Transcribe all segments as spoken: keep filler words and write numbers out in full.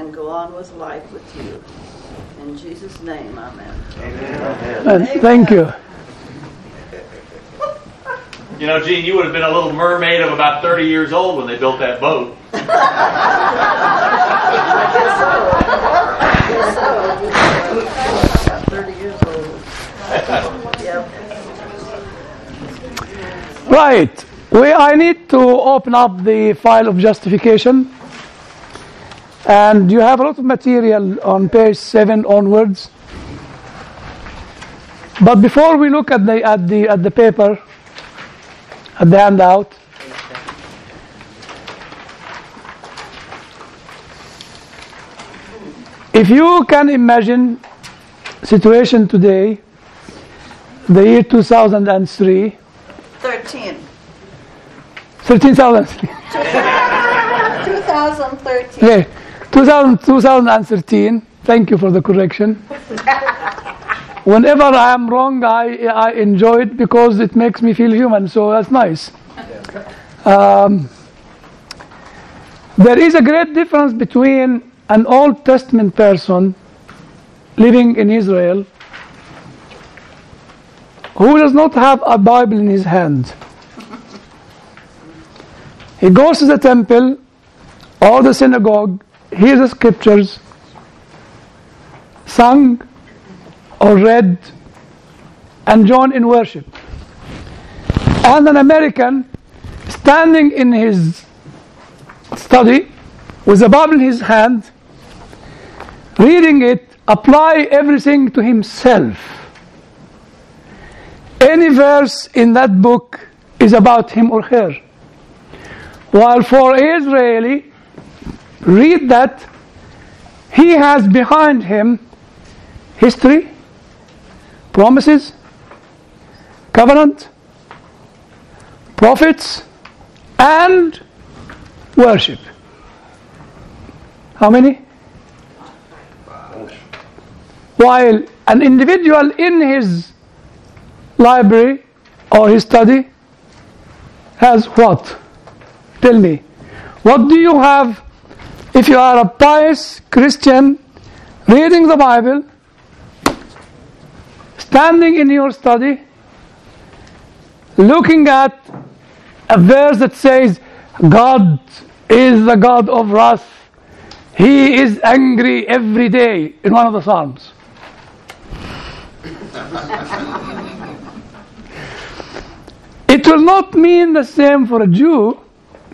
and go on with life with you. In Jesus' name, amen. Amen. Amen. Thank you. You know, Gene, you would have been a little mermaid of about thirty years old when they built that boat. I guess so. I guess so. About thirty years old. Yep. Right. We, I need to open up the file of justification. And you have a lot of material on page seven onwards. But before we look at the at the at the paper, at the handout, if you can imagine situation today, the year two thousand three, Thirteen. thirteen thousand. two thousand thirteen. Okay, two thousand, two thousand thirteen. Thank you for the correction. Whenever I am wrong, I, I enjoy it because it makes me feel human, so that's nice. Um, there is a great difference between an Old Testament person living in Israel who does not have a Bible in his hand. He goes to the temple or the synagogue, hears the scriptures, sung or read, and join in worship. And an American standing in his study with a Bible in his hand, reading it, apply everything to himself. Any verse in that book is about him or her. While for Israeli, read that, he has behind him history, promises, covenant, prophets, and worship. How many? While an individual in his library or his study has what? Tell me. What do you have if you are a pious Christian reading the Bible, standing in your study, looking at a verse that says, God is the God of wrath. He is angry every day, in one of the Psalms. It will not mean the same for a Jew,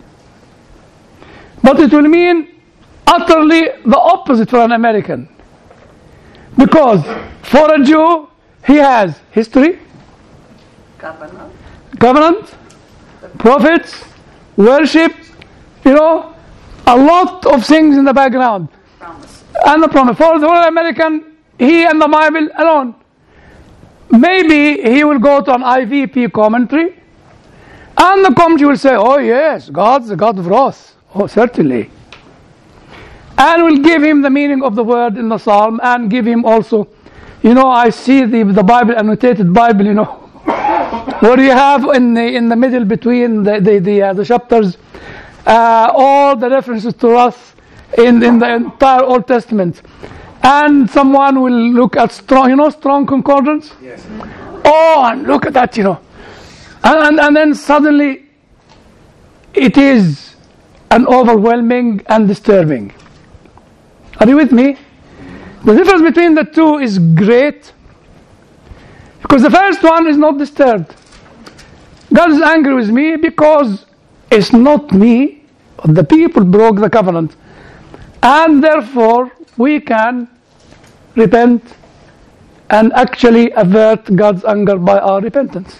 but it will mean utterly the opposite for an American. Because for a Jew, he has history, Covenant. covenant, prophets, worship, you know, a lot of things in the background. Promise. And the promise. For the American, he and the Bible alone. Maybe he will go to an I V P commentary, and the commentary will say, oh yes, God's the God of wrath. Oh, certainly. And will give him the meaning of the word in the Psalm, and give him also, you know, I see the, the Bible, annotated Bible, you know, where you have in the in the middle between the the the, uh, the chapters, uh, all the references to wrath in, in the entire Old Testament. And someone will look at strong, you know, strong concordance? Yes. Oh, and look at that, you know. And, and, and then suddenly, it is an overwhelming and disturbing. Are you with me? The difference between the two is great, because the first one is not disturbed. God is angry with me because it's not me, the people broke the covenant. And therefore, we can repent and actually avert God's anger by our repentance.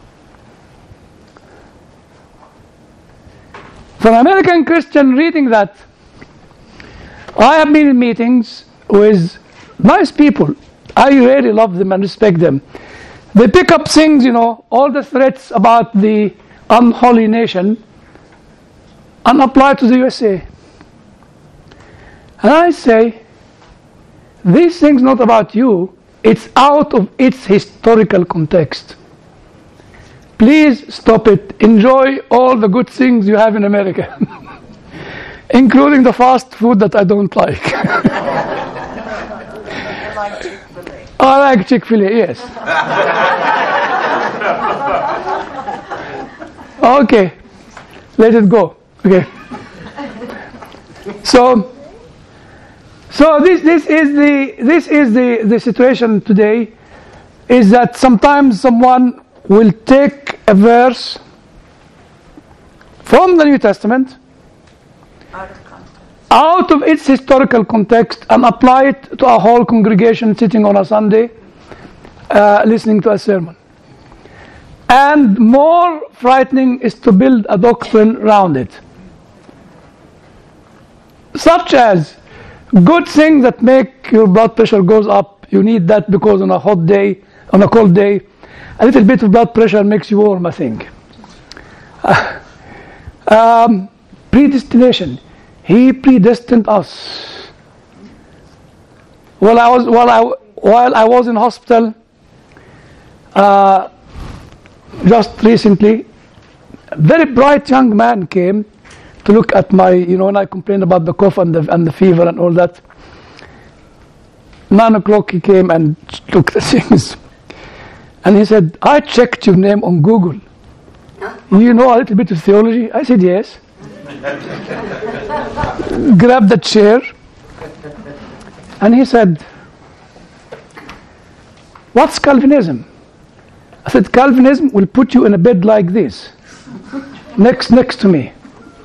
For an American Christian reading that, I have been in meetings with nice people. I really love them and respect them. They pick up things, you know, all the threats about the unholy nation, and apply to the U S A. And I say, these things not about you, it's out of its historical context. Please stop it. Enjoy all the good things you have in America. including the fast food that I don't like. I like Chick-fil-A. I like Chick-fil-A, yes. Okay, let it go. Okay. So, so this this is the this is the the situation today, is that sometimes someone will take a verse from the New Testament Out of context. out of its historical context and apply it to a whole congregation sitting on a Sunday uh, listening to a sermon. And more frightening is to build a doctrine around it, such as good things that make your blood pressure goes up. You need that because on a hot day, on a cold day, a little bit of blood pressure makes you warm, I think. Uh, um, predestination. He predestined us. While I was while I while I was in hospital, uh, just recently, a very bright young man came to look at my, you know, when I complained about the cough and the and the fever and all that. Nine o'clock he came and looked at things, and he said, "I checked your name on Google. You know a little bit of theology?" I said, "Yes." Grabbed the chair, and he said, "What's Calvinism?" I said, "Calvinism will put you in a bed like this, next next to me."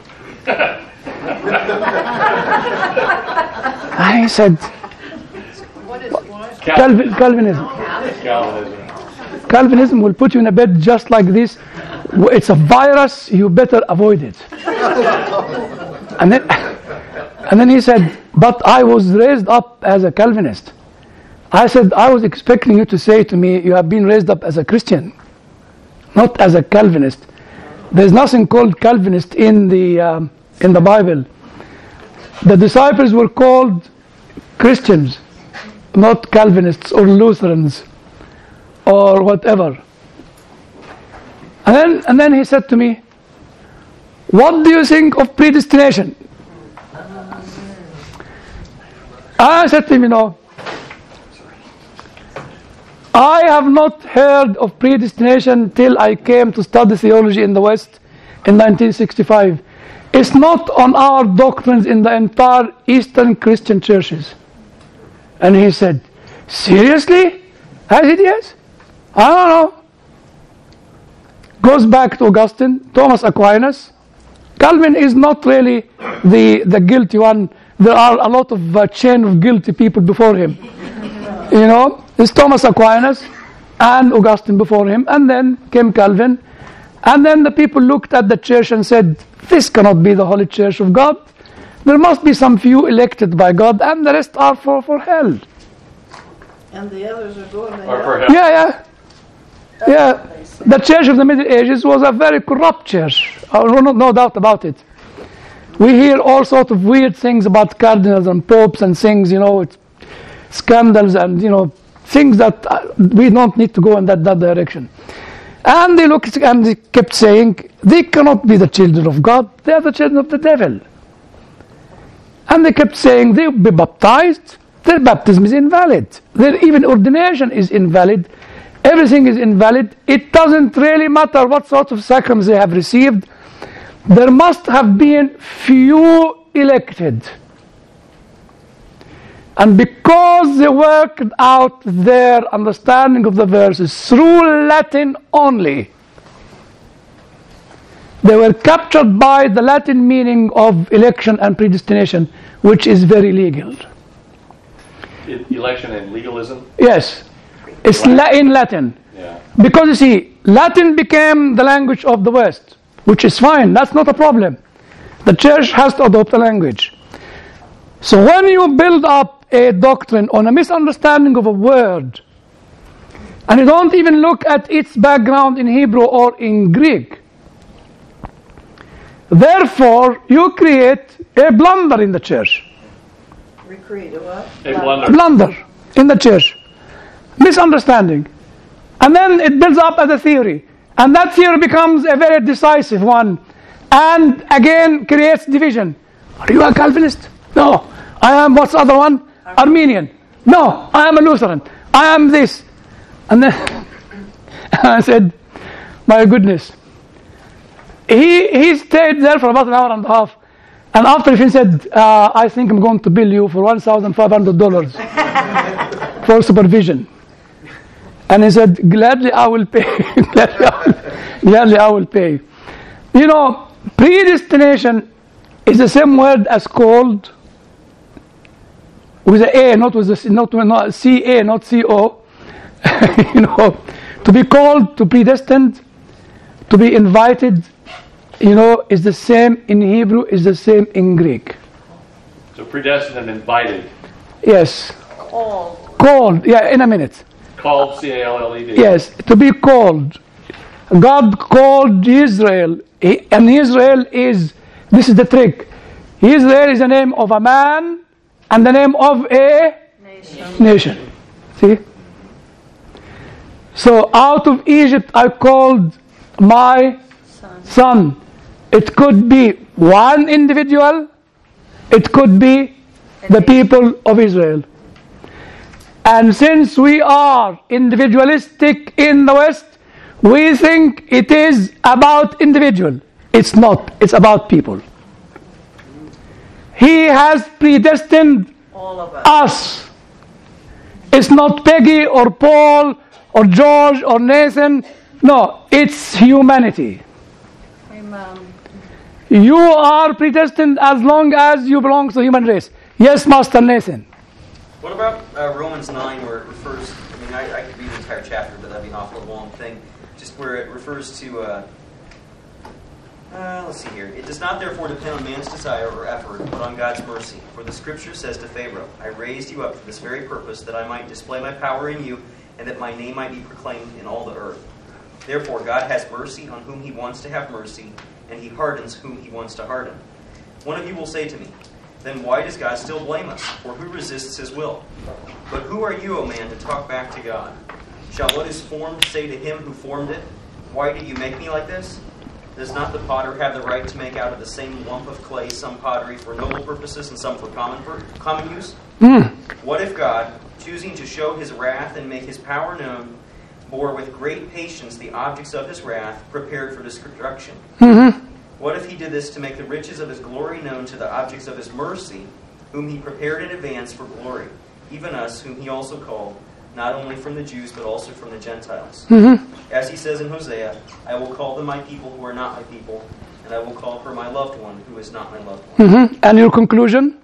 And he said, What is what? Calvin, Calvinism. Calvinism. Calvinism will put you in a bed just like this. It's a virus, you better avoid it. And then, and then he said, "But I was raised up as a Calvinist." I said, "I was expecting you to say to me, you have been raised up as a Christian, not as a Calvinist. There's nothing called Calvinist in the um, in the Bible. The disciples were called Christians, not Calvinists or Lutherans or whatever." And then, and then he said to me, "What do you think of predestination?" I said to him, "You know, I have not heard of predestination till I came to study theology in the West in nineteen sixty-five. It's not on our doctrines in the entire Eastern Christian churches." And he said, "Seriously?" I said, "Yes. I don't know." Goes back to Augustine, Thomas Aquinas. Calvin is not really the, the guilty one. There are a lot of uh, chain of guilty people before him. You know, it's Thomas Aquinas and Augustine before him, and then came Calvin. And then the people looked at the church and said, "This cannot be the Holy Church of God. There must be some few elected by God, and the rest are for, for hell." And the others are going to Or hell. perhaps Yeah, yeah. Yeah, the church of the Middle Ages was a very corrupt church. Uh, no, no doubt about it. We hear all sorts of weird things about cardinals and popes and things, you know, it's scandals and, you know, things that uh, we don't need to go in that, that direction. And they looked and they kept saying, they cannot be the children of God, they are the children of the devil. And they kept saying, they'll be baptized, their baptism is invalid, their even ordination is invalid. Everything is invalid. It doesn't really matter what sort of sacraments they have received. There must have been few elected. And because they worked out their understanding of the verses through Latin only, they were captured by the Latin meaning of election and predestination, which is very legal. E- election and legalism. Yes. It's la- in Latin. Yeah. Because you see, Latin became the language of the West, which is fine, that's not a problem. The church has to adopt a language. So when you build up a doctrine on a misunderstanding of a word, and you don't even look at its background in Hebrew or in Greek, therefore you create a blunder in the church. We create a what? A A blunder. blunder in the church. Misunderstanding. And then it builds up as a theory. And that theory becomes a very decisive one. And again creates division. Are you a Calvinist? No. I am, what's the other one? Armenian. No, I am a Lutheran. I am this. And then I said, my goodness. He he stayed there for about an hour and a half. And after he said, uh, I think I'm going to bill you for one thousand five hundred dollars for supervision. And he said, gladly I will pay. gladly, I will, gladly I will pay. You know, predestination is the same word as called, with an A, not with a, not, not C A, not C O. You know, to be called, to predestined, to be invited, you know, is the same in Hebrew, is the same in Greek. So predestined and invited. Yes. Called. Called, yeah, in a minute. Called, C A L L E D. Yes, to be called. God called Israel, he, and Israel is, this is the trick. Israel is the name of a man and the name of a Nation. nation. See? So out of Egypt I called my Son. son. It could be one individual, it could be the people of Israel. And since we are individualistic in the West, we think it is about individual. It's not. It's about people. He has predestined All of us. us. It's not Peggy or Paul or George or Nathan. No, it's humanity. Amen. You are predestined as long as you belong to the human race. Yes, Master Nathan. What about uh, Romans nine, where it refers, I mean, I, I could read the entire chapter, but that'd be an awful long thing, just where it refers to, uh, uh, let's see here. It does not therefore depend on man's desire or effort, but on God's mercy. For the scripture says to Pharaoh, I raised you up for this very purpose, that I might display my power in you, and that my name might be proclaimed in all the earth. Therefore God has mercy on whom he wants to have mercy, and he hardens whom he wants to harden. One of you will say to me, then why does God still blame us? For who resists his will? But who are you, O man, to talk back to God? Shall what is formed say to him who formed it, why did you make me like this? Does not the potter have the right to make out of the same lump of clay some pottery for noble purposes and some for common, for common use? Mm. What if God, choosing to show his wrath and make his power known, bore with great patience the objects of his wrath, prepared for destruction? Mm-hmm. What if he did this to make the riches of his glory known to the objects of his mercy, whom he prepared in advance for glory, even us, whom he also called, not only from the Jews, but also from the Gentiles? Mm-hmm. As he says in Hosea, I will call them my people who are not my people, and I will call her my loved one who is not my loved one. Mm-hmm. And your conclusion?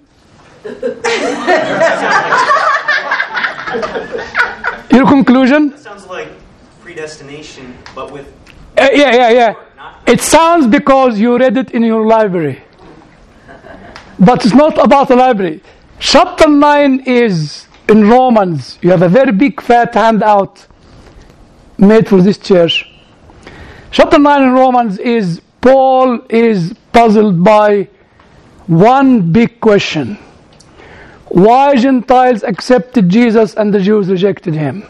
Your conclusion? That sounds like predestination, but with... Uh, yeah, yeah, yeah. It sounds because you read it in your library. But it's not about the library. Chapter nine is in Romans. You have a very big fat handout made for this church. Chapter nine in Romans is Paul is puzzled by one big question. Why Gentiles accepted Jesus and the Jews rejected him?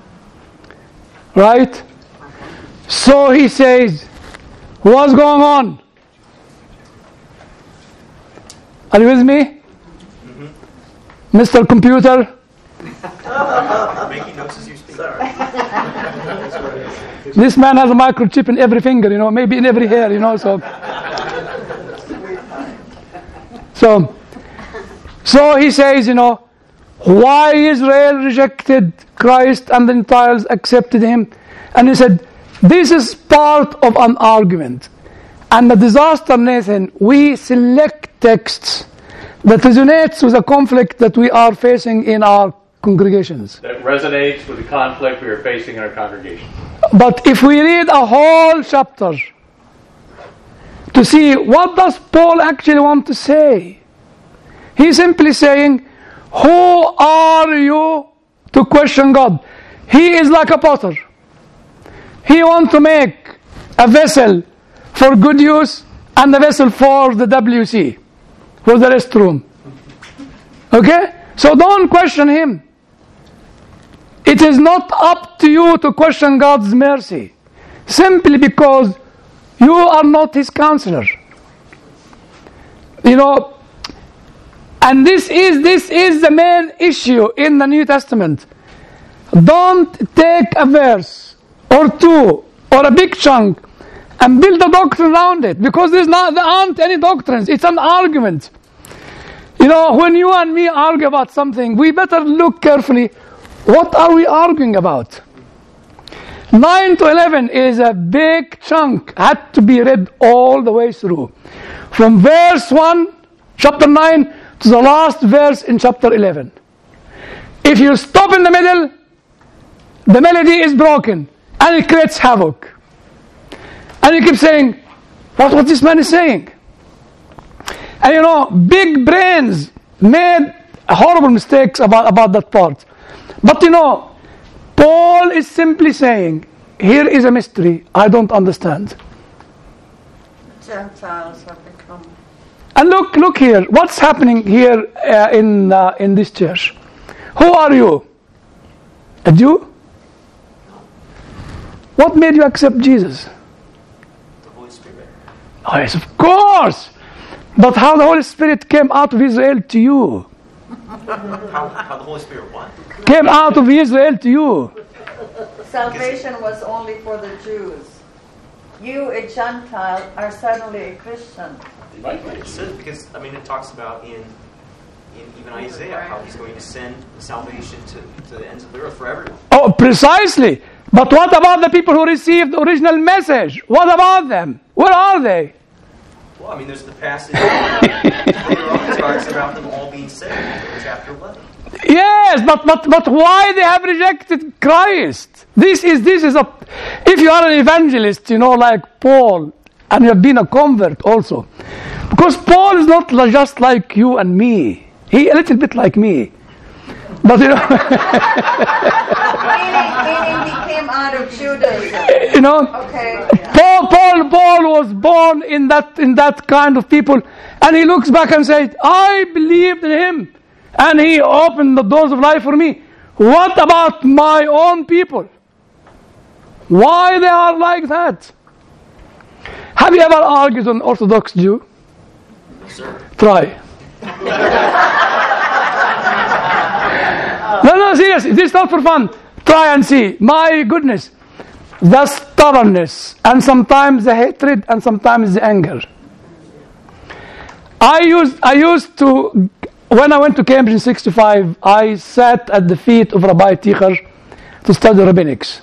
Right? So he says, what's going on? Are you with me? Mm-hmm. Mister Computer? Making notes as you speak. This man has a microchip in every finger, you know, maybe in every hair, you know, so. So, so he says, you know, why Israel rejected Christ and the Gentiles accepted him? And he said, this is part of an argument. And the disaster, Nathan, we select texts that resonates with the conflict that we are facing in our congregations. That resonates with the conflict we are facing in our congregation. But if we read a whole chapter to see what does Paul actually want to say, he's simply saying, who are you to question God? He is like a potter. He wants to make a vessel for good use and a vessel for the W C, for the restroom. Okay? So don't question him. It is not up to you to question God's mercy, simply because you are not his counselor. You know, And this is, this is the main issue in the New Testament. Don't take a verse or two or a big chunk and build a doctrine around it, because there's not, there aren't any doctrines. It's an argument. You know, when you and me argue about something, we better look carefully. What are we arguing about? nine to eleven is a big chunk, had to be read all the way through. From verse one, chapter nine, to the last verse in chapter eleven. If you stop in the middle, the melody is broken and it creates havoc. And you keep saying, what, what this man is saying? And you know, big brains made horrible mistakes about, about that part. But you know, Paul is simply saying, here is a mystery I don't understand. Gentiles have become. And look, look here, what's happening here uh, in uh, in this church? Who are you? A Jew? What made you accept Jesus? The Holy Spirit. Oh yes, of course. But how the Holy Spirit came out of Israel to you? How, how the Holy Spirit what? Came out of Israel to you. Salvation was only for the Jews. You, a Gentile, are suddenly a Christian. It says, because, I mean, it talks about in, in even Isaiah how he's going to send salvation to, to the ends of the earth for everyone. Oh, precisely. But what about the people who received the original message? What about them? Where are they? Well, I mean, there's the passage later on that talks about them all being saved in chapter eleven. Yes, but, but but why they have rejected Christ? This is this is a. If you are an evangelist, you know, like Paul, and you have been a convert also, because Paul is not li- just like you and me. He a little bit like me, but you know, meaning, meaning he came out of Judaism. you know, Okay. Paul Paul Paul was born in that in that kind of people, and he looks back and said, "I believed in him." And he opened the doors of life for me. What about my own people? Why they are like that? Have you ever argued with an Orthodox Jew? Yes, sir. Try. No, no, seriously, this is not for fun. Try and see. My goodness. The stubbornness, and sometimes the hatred, and sometimes the anger. I used, I used to... When I went to Cambridge in sixty-five, I sat at the feet of Rabbi Ticher to study rabbinics.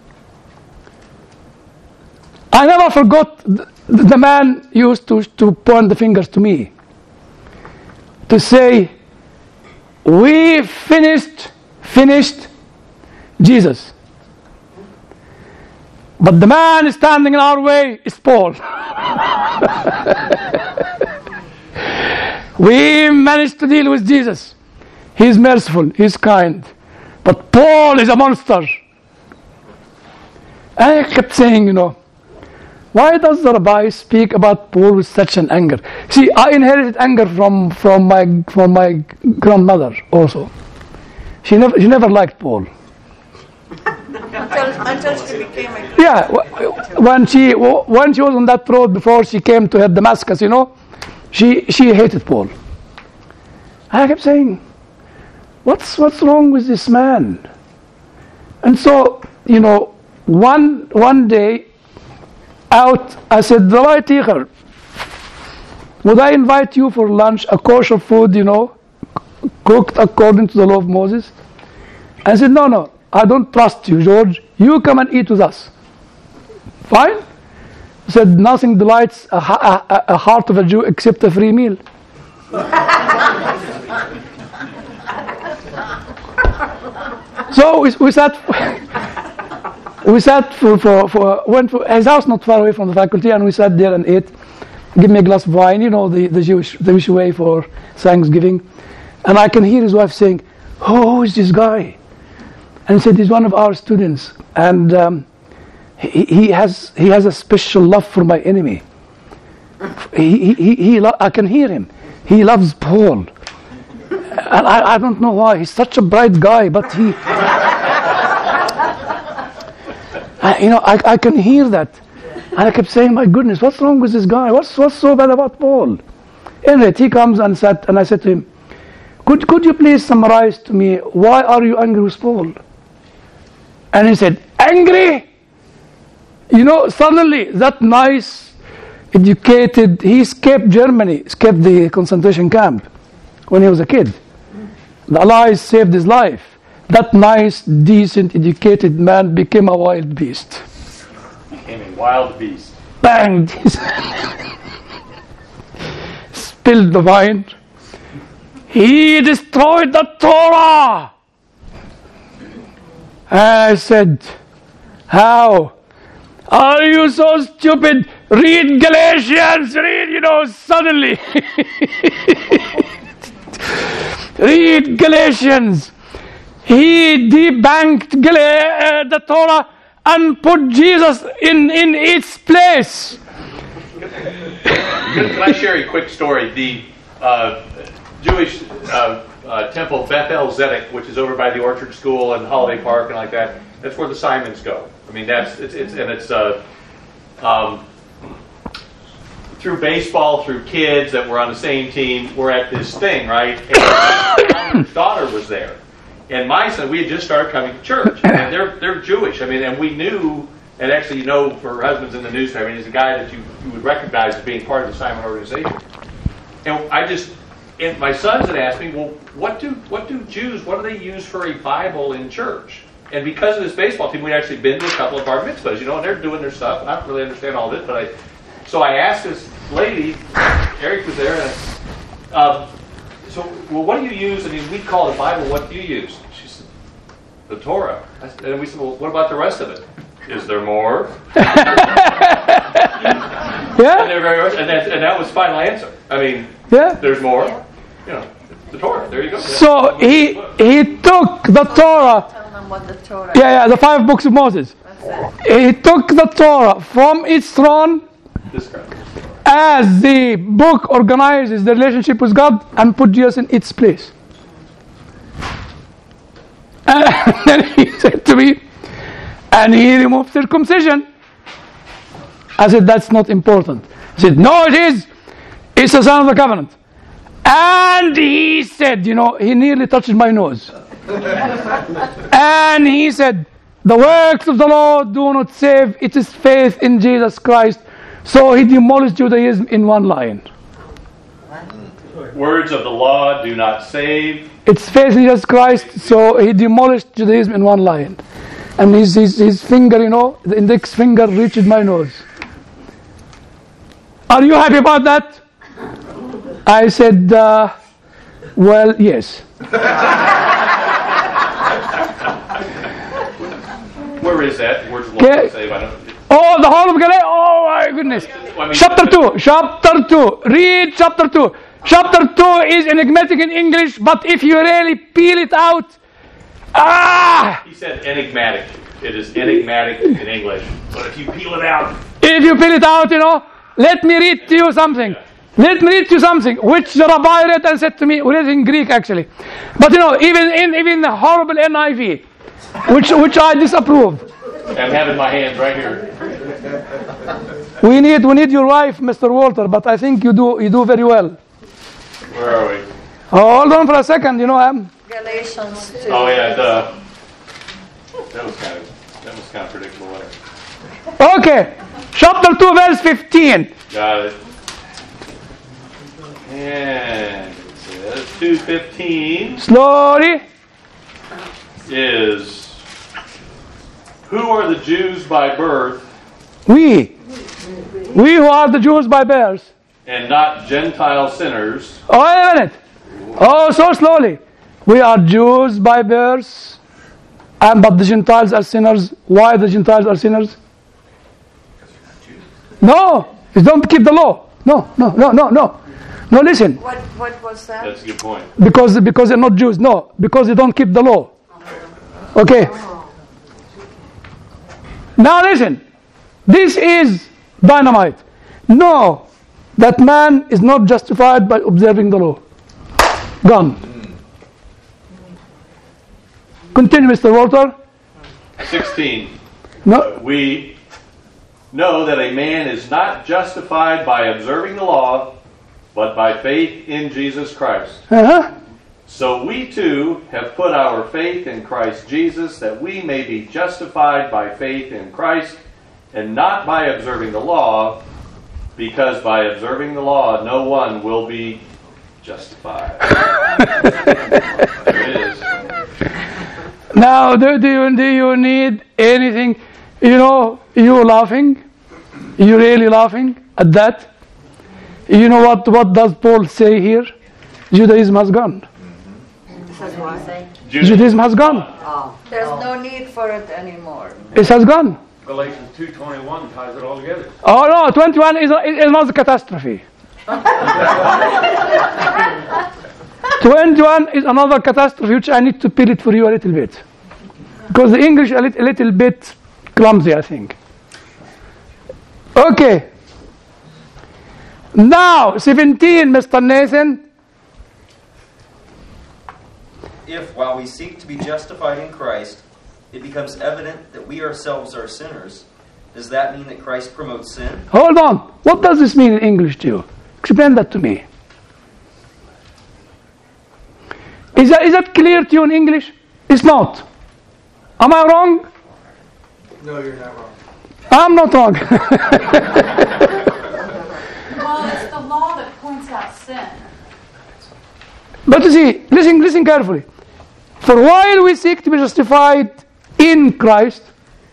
I never forgot th- the man used to, to point the fingers to me, to say, we finished, finished Jesus. But the man standing in our way is Paul. We managed to deal with Jesus. He's merciful, he's kind. But Paul is a monster. And I kept saying, you know, why does the rabbi speak about Paul with such an anger? See, I inherited anger from, from my from my grandmother also. She never she never liked Paul. Until, until she became a Christian. Yeah, w- when she w- when she was on that road before she came to Damascus, you know, She she hated Paul. I kept saying, what's what's wrong with this man? And so, you know, one one day out, I said, Rabbi Ticher, would I invite you for lunch, a kosher food, you know, cooked according to the law of Moses? I said, no, no, I don't trust you, George. You come and eat with us. Fine? He said, nothing delights a, a, a heart of a Jew except a free meal. So we, we sat, we sat for, for, for, went for, his house not far away from the faculty, and we sat there and ate. Give me a glass of wine, you know, the, the Jewish, the Jewish way for Thanksgiving. And I can hear his wife saying, oh, who is this guy? And he said, he's one of our students. And um, He, he has he has a special love for my enemy. He, he, he, lo- I can hear him. He loves Paul. And I, I don't know why. He's such a bright guy, but he... I, you know, I, I can hear that. And I kept saying, my goodness, what's wrong with this guy? What's, what's so bad about Paul? Anyway, he comes and sat, and I said to him, could, could you please summarize to me, why are you angry with Paul? And he said, angry? You know, suddenly that nice, educated, he escaped Germany, escaped the concentration camp when he was a kid. The Allies saved his life. That nice, decent, educated man became a wild beast. Became a wild beast. Bang! Spilled the wine. He destroyed the Torah. And I said, how? Are you so stupid? Read Galatians, read, you know, suddenly. Read Galatians. He debanked Gal- uh, the Torah and put Jesus in, in its place. Can I share a quick story? The uh, Jewish uh, uh, temple Beth El Zedek, which is over by the Orchard School and Holiday Park and like that, that's where the Simons go. I mean, that's it's, it's and it's uh, um, through baseball, through kids that were on the same team. We're at this thing, right? And my daughter was there, and my son. We had just started coming to church, and they're they're Jewish. I mean, and we knew. And actually, you know, for her husband's in the newspaper, I mean, he's a guy that you, you would recognize as being part of the Simon organization. And I just, and my sons had asked me, well, what do what do Jews, what do they use for a Bible in church? And because of this baseball team, we'd actually been to a couple of bar mitzvahs, you know, and they're doing their stuff. I don't really understand all this, but I, so I asked this lady, Eric was there, and I, uh, so, well, what do you use? I mean, we call it Bible, what do you use? She said, the Torah. I, and we said, well, what about the rest of it? Is there more? Yeah? And, they're very, and, that, and that was final answer. I mean, Yeah? there's more. You know, the Torah. There you go. So he he took the Torah. Tell them what the Torah Yeah, yeah, the five books of Moses. That's it. He took the Torah from its throne This guy. as the book organizes the relationship with God and put Jesus in its place. And then he said to me, and he removed circumcision. I said, that's not important. He said, no, it is. It's a sign of the covenant. And he said, you know, he nearly touched my nose. And he said, the works of the law do not save. It is faith in Jesus Christ. So he demolished Judaism in one line. Words of the law do not save. It's faith in Jesus Christ. So he demolished Judaism in one line. And his, his, his finger, you know, the index finger reached my nose. Are you happy about that? I said, uh, well, yes. Where is that? Words of the law Okay. don't save. I don't. Oh, the whole of Galatians. Oh, my goodness. I mean, Chapter two. Chapter two. Read chapter two. Chapter two is enigmatic in English, but if you really peel it out, ah! He said enigmatic. It is enigmatic in English. But if you peel it out, If you peel it out, you know, let me read to you something. Let me read to you something, which the rabbi read and said to me, we read in Greek actually. But you know, even in even the horrible N I V, which which I disapprove. I'm having my hands right here. We need we need your wife, Mister Walter, but I think you do you do very well. Where are we? Oh, hold on for a second, you know, I'm Galatians two. Oh yeah, the, that was kind of that was kind of predictable. Wasn't it? okay. Chapter two, verse fifteen. Got it. And it says two fifteen Slowly. is who are the Jews by birth We. We who are the Jews by birth. and not Gentile sinners. Oh, wait a minute. Oh, so slowly. We are Jews by birth, and but the Gentiles are sinners. Why the Gentiles are sinners? No, you don't keep the law. No, no, no, no, no. No, listen. What what was that? That's a good point. Because because they're not Jews. No, because they don't keep the law. Okay. Now listen. This is dynamite. No, that man is not justified by observing the law. Gone. Continue, Mister Walter. sixteen. No. We know that a man is not justified by observing the law, but by faith in Jesus Christ. Uh-huh. So we too have put our faith in Christ Jesus, that we may be justified by faith in Christ, and not by observing the law, because by observing the law no one will be justified. There it is. Now, do, do, you, do you need anything? You know, you laughing? You really laughing at that? You know what, what does Paul say here? Judaism has gone. Judaism has gone. Oh. There's no need for it anymore. It has gone. Galatians two twenty-one ties it all together. Oh no, twenty-one is, is not a catastrophe. twenty-one is another catastrophe which I need to peel it for you a little bit. Because the English a little, a little bit clumsy, I think. Okay. Now, seventeen, Mister Nathan. If, while we seek to be justified in Christ, it becomes evident that we ourselves are sinners, does that mean that Christ promotes sin? Hold on. What does this mean in English to you? Explain that to me. Is that, is that clear to you in English? It's not. Am I wrong? No, you're not wrong. I'm not wrong. Well, it's the law that points out sin. But you see, listen, listen carefully. For while we seek to be justified in Christ,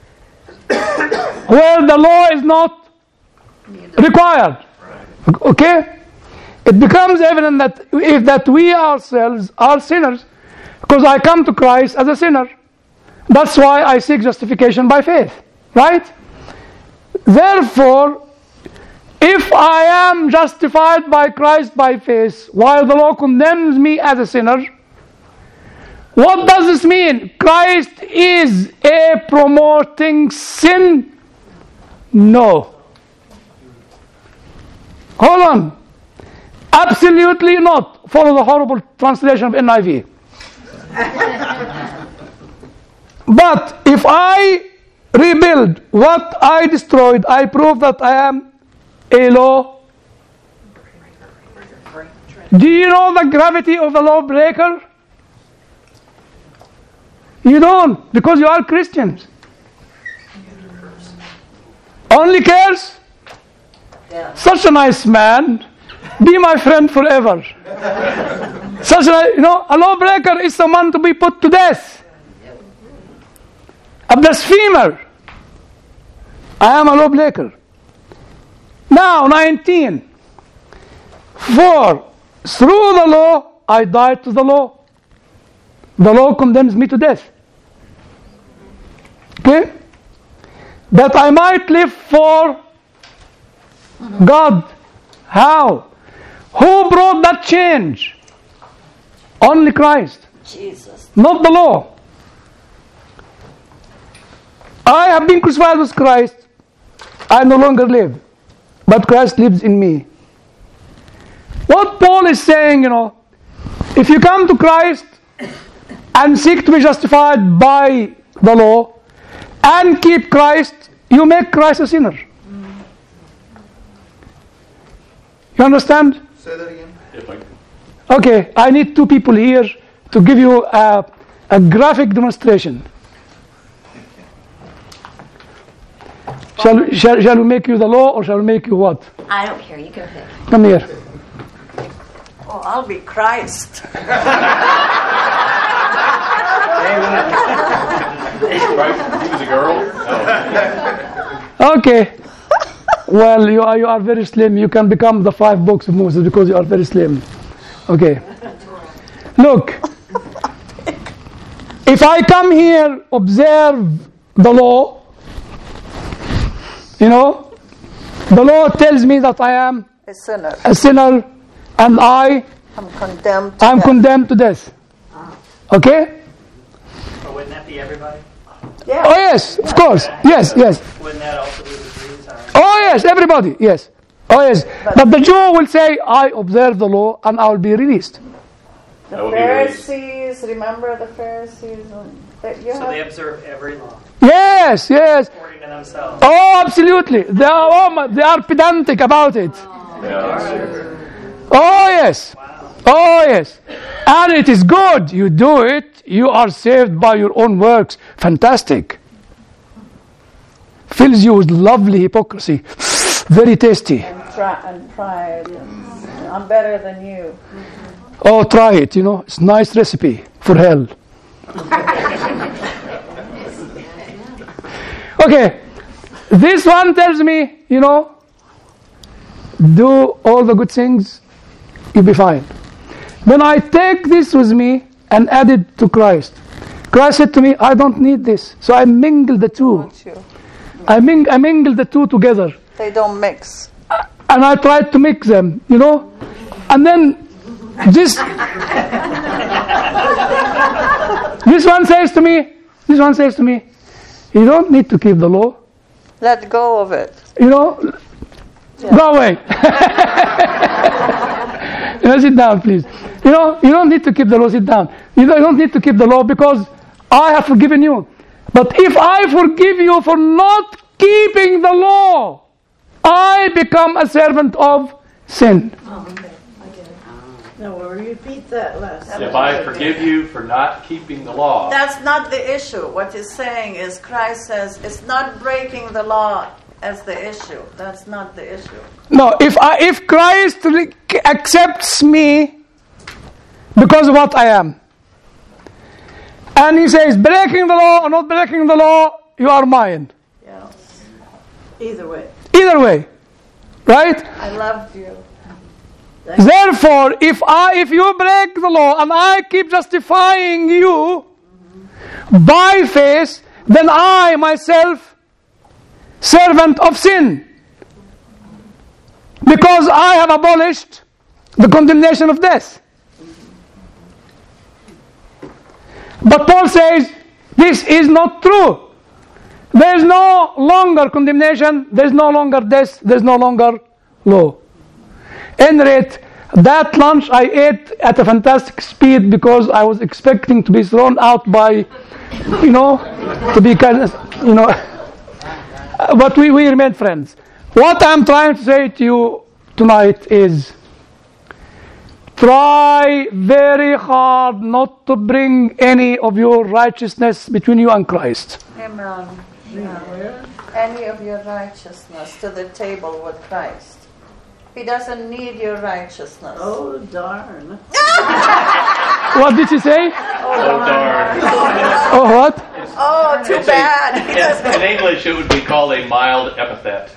where the law is not required, okay? It becomes evident that if that we ourselves are sinners, because I come to Christ as a sinner, that's why I seek justification by faith, right? Therefore, if I am justified by Christ by faith, while the law condemns me as a sinner, what does this mean? Christ is a promoting sin? No. Hold on. Absolutely not. Follow the horrible translation of N I V. But if I rebuild what I destroyed, I prove that I am a law. Do you know the gravity of a lawbreaker? You don't, because you are Christians. Only cares? Yeah. Such a nice man. Be my friend forever. Such a, you know, a lawbreaker is someone to be put to death. A blasphemer. I am a lawbreaker. Now, nineteen. For through the law, I died to the law. The law condemns me to death. Okay? That I might live for God. How? Who brought that change? Only Christ. Jesus. Not the law. I have been crucified with Christ. I no longer live, but Christ lives in me. What Paul is saying, you know, if you come to Christ and seek to be justified by the law and keep Christ, you make Christ a sinner. You understand? Say that again. If I, Okay, I need two people here to give you a, a graphic demonstration. Shall, we- shall, shall we make you the law or shall we make you what? I don't care. You can pick. Come here. Oh, I'll be Christ. right? He was a girl? Oh. Okay. Well, you are, you are very slim. You can become the five books of Moses because you are very slim. Okay. Look. If I come here, observe the law, you know, the law tells me that I am A sinner. a sinner and I I'm condemned to am death. condemned to death. Okay? But wouldn't that be everybody? Yeah. Oh yes, of course. Yes, yes. Wouldn't that also be the Jews? Or- Oh yes, everybody. Yes. Oh yes. But the Jew will say, I observe the law and I will be released. The That would be released. Pharisees, remember the Pharisees? That you So have- they observe every law Yes, yes. according to themselves. Oh, absolutely. They are, oh, my- they are pedantic about it. Yeah. Oh yes. Wow. Oh yes. And it is good. You do it. You are saved by your own works. Fantastic. Fills you with lovely hypocrisy. Very tasty. And try and pride. And I'm better than you. Oh, try it. You know, it's a nice recipe for hell. Okay. This one tells me, you know, do all the good things, you'll be fine. When I take this with me and add it to Christ, Christ said to me, I don't need this. So I mingle the two. Don't you? I, ming- I mingle the two together. They don't mix. And I tried to mix them, you know. And then this, this one says to me, this one says to me, you don't need to keep the law. Let go of it. You know, Yeah. go away. You know, sit down, please. You know, you don't need to keep the law. Sit down. You don't, you don't need to keep the law because I have forgiven you. But if I forgive you for not keeping the law, I become a servant of sin. No, we'll repeat that last. If I forgive you for not keeping the law, That's not the issue. What he's saying is Christ says it's not breaking the law as the issue. That's not the issue. No, if I, if Christ re- accepts me because of what I am, and he says, breaking the law or not breaking the law, you are mine. Yeah. Either way. Either way, right? I loved you. Therefore, if I, if you break the law and I keep justifying you by faith, then I myself, servant of sin, because I have abolished the condemnation of death. But Paul says this is not true. There is no longer condemnation. There is no longer death. There is no longer law. Any rate, that lunch I ate at a fantastic speed because I was expecting to be thrown out by, you know, to be kind of, you know, but we, we remain friends. What I'm trying to say to you tonight is try very hard not to bring any of your righteousness between you and Christ. Amen. Yeah. Any of your righteousness to the table with Christ. He doesn't need your righteousness. Oh, darn. What did she say? oh darn. Oh, what? Oh, too It's a- bad. He doesn't. In English, it would be called a mild epithet.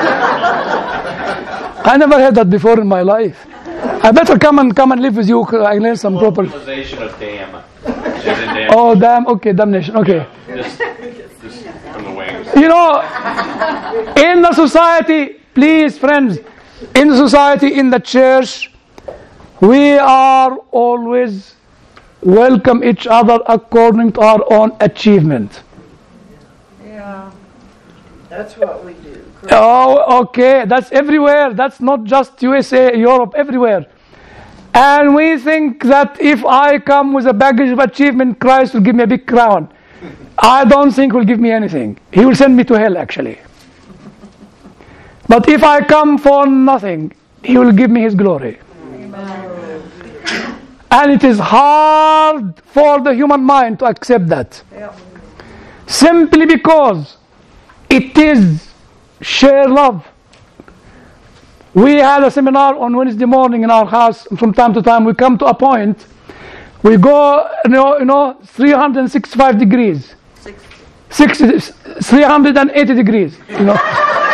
I never heard that before in my life. I better come and come and live with you. I learn some proper. Localization of damn. She's in damn. Oh, damn. Okay, damnation. Okay. Just, just from the wings. You know, in the society, please, friends, in the society, in the church, we are always welcome each other according to our own achievement. Yeah. That's what we do. Oh, okay. That's everywhere. That's not just U S A, Europe, everywhere. And we think that if I come with a baggage of achievement, Christ will give me a big crown. I don't think he'll give me anything. He will send me to hell, actually. But if I come for nothing, he will give me his glory. Amen. And it is hard for the human mind to accept that. Yeah. Simply because it is share love. We had a seminar on Wednesday morning in our house. From time to time, we come to a point. We go, you know, you know three hundred sixty-five degrees. Sixty. Six, three hundred eighty degrees, you know.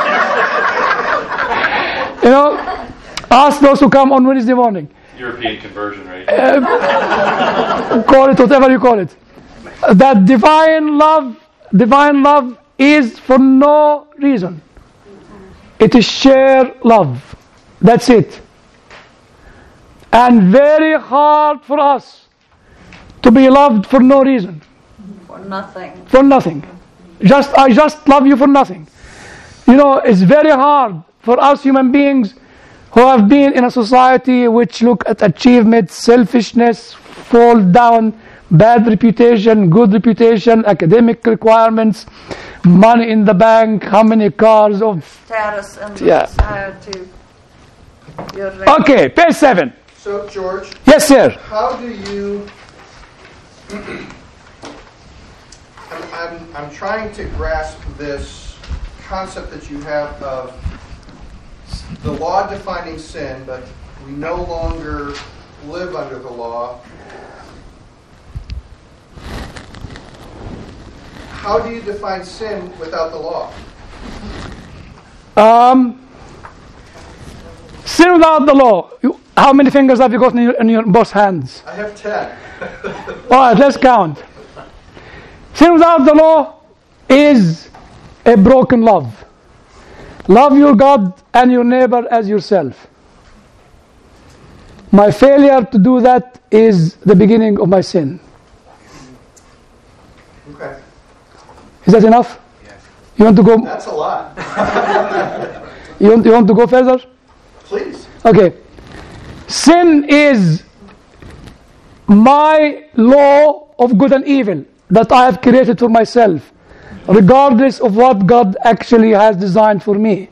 You know, ask those who come on Wednesday morning. European conversion rate. Call it whatever you call it. That divine love, divine love is for no reason. It is sheer love. That's it. And very hard for us to be loved for no reason. For nothing. For nothing. Just I just love you for nothing. You know, it's very hard for us human beings who have been in a society which look at achievement, selfishness, fall down, bad reputation, good reputation, academic requirements, money in the bank, how many cars of... Status in the Yeah. society. You're right. Okay, page seven. So, George, Yes, sir. how do you... I'm, I'm, I'm trying to grasp this concept that you have of the law defining sin, but we no longer live under the law. How do you define sin without the law? Um, sin without the law. You, how many fingers have you got in your, in your both hands? I have ten. All right, let's count. Sin without the law is a broken love. Love your God and your neighbor as yourself. My failure to do that is the beginning of my sin. Okay. Is that enough? Yes. You want to go? That's a lot. You want, you want to go further? Please. Okay. Sin is my law of good and evil that I have created for myself, regardless of what God actually has designed for me.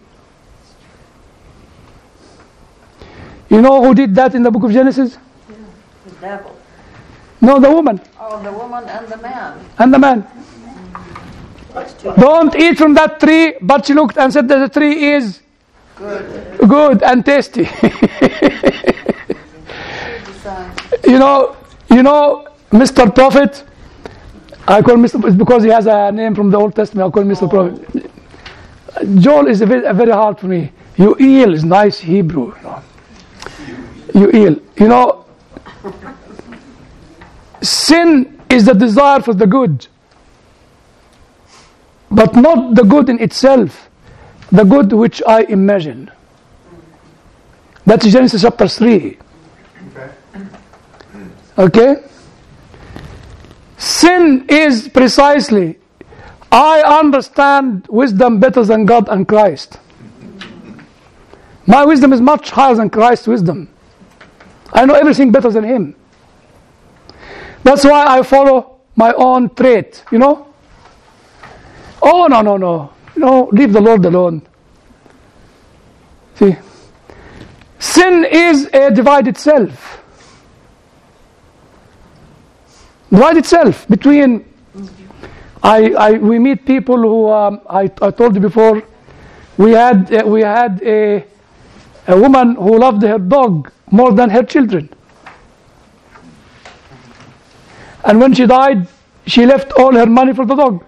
You know who did that in the book of Genesis? The devil. No, the woman Oh, the woman and the man. and the man. Don't eat from that tree, but she looked and said that the tree is Good. good and tasty. Design. You know, you know, Mister Prophet. I call him Mister It's because he has a name from the Old Testament. I call him Mister Prophet. Joel is a very, a very hard for me. You eel is nice Hebrew. You know. You eel. You know, sin is the desire for the good, but not the good in itself. The good which I imagine. That's Genesis chapter three. Okay. Okay? Sin is precisely, I understand wisdom better than God and Christ. My wisdom is much higher than Christ's wisdom. I know everything better than him. That's why I follow my own trait, you know? Oh, no, no, no. No, leave the Lord alone. See? Sin is a divide itself. Divide itself between. I, I we meet people who um, I, I told you before. We had uh, we had a a woman who loved her dog more than her children, and when she died, she left all her money for the dog.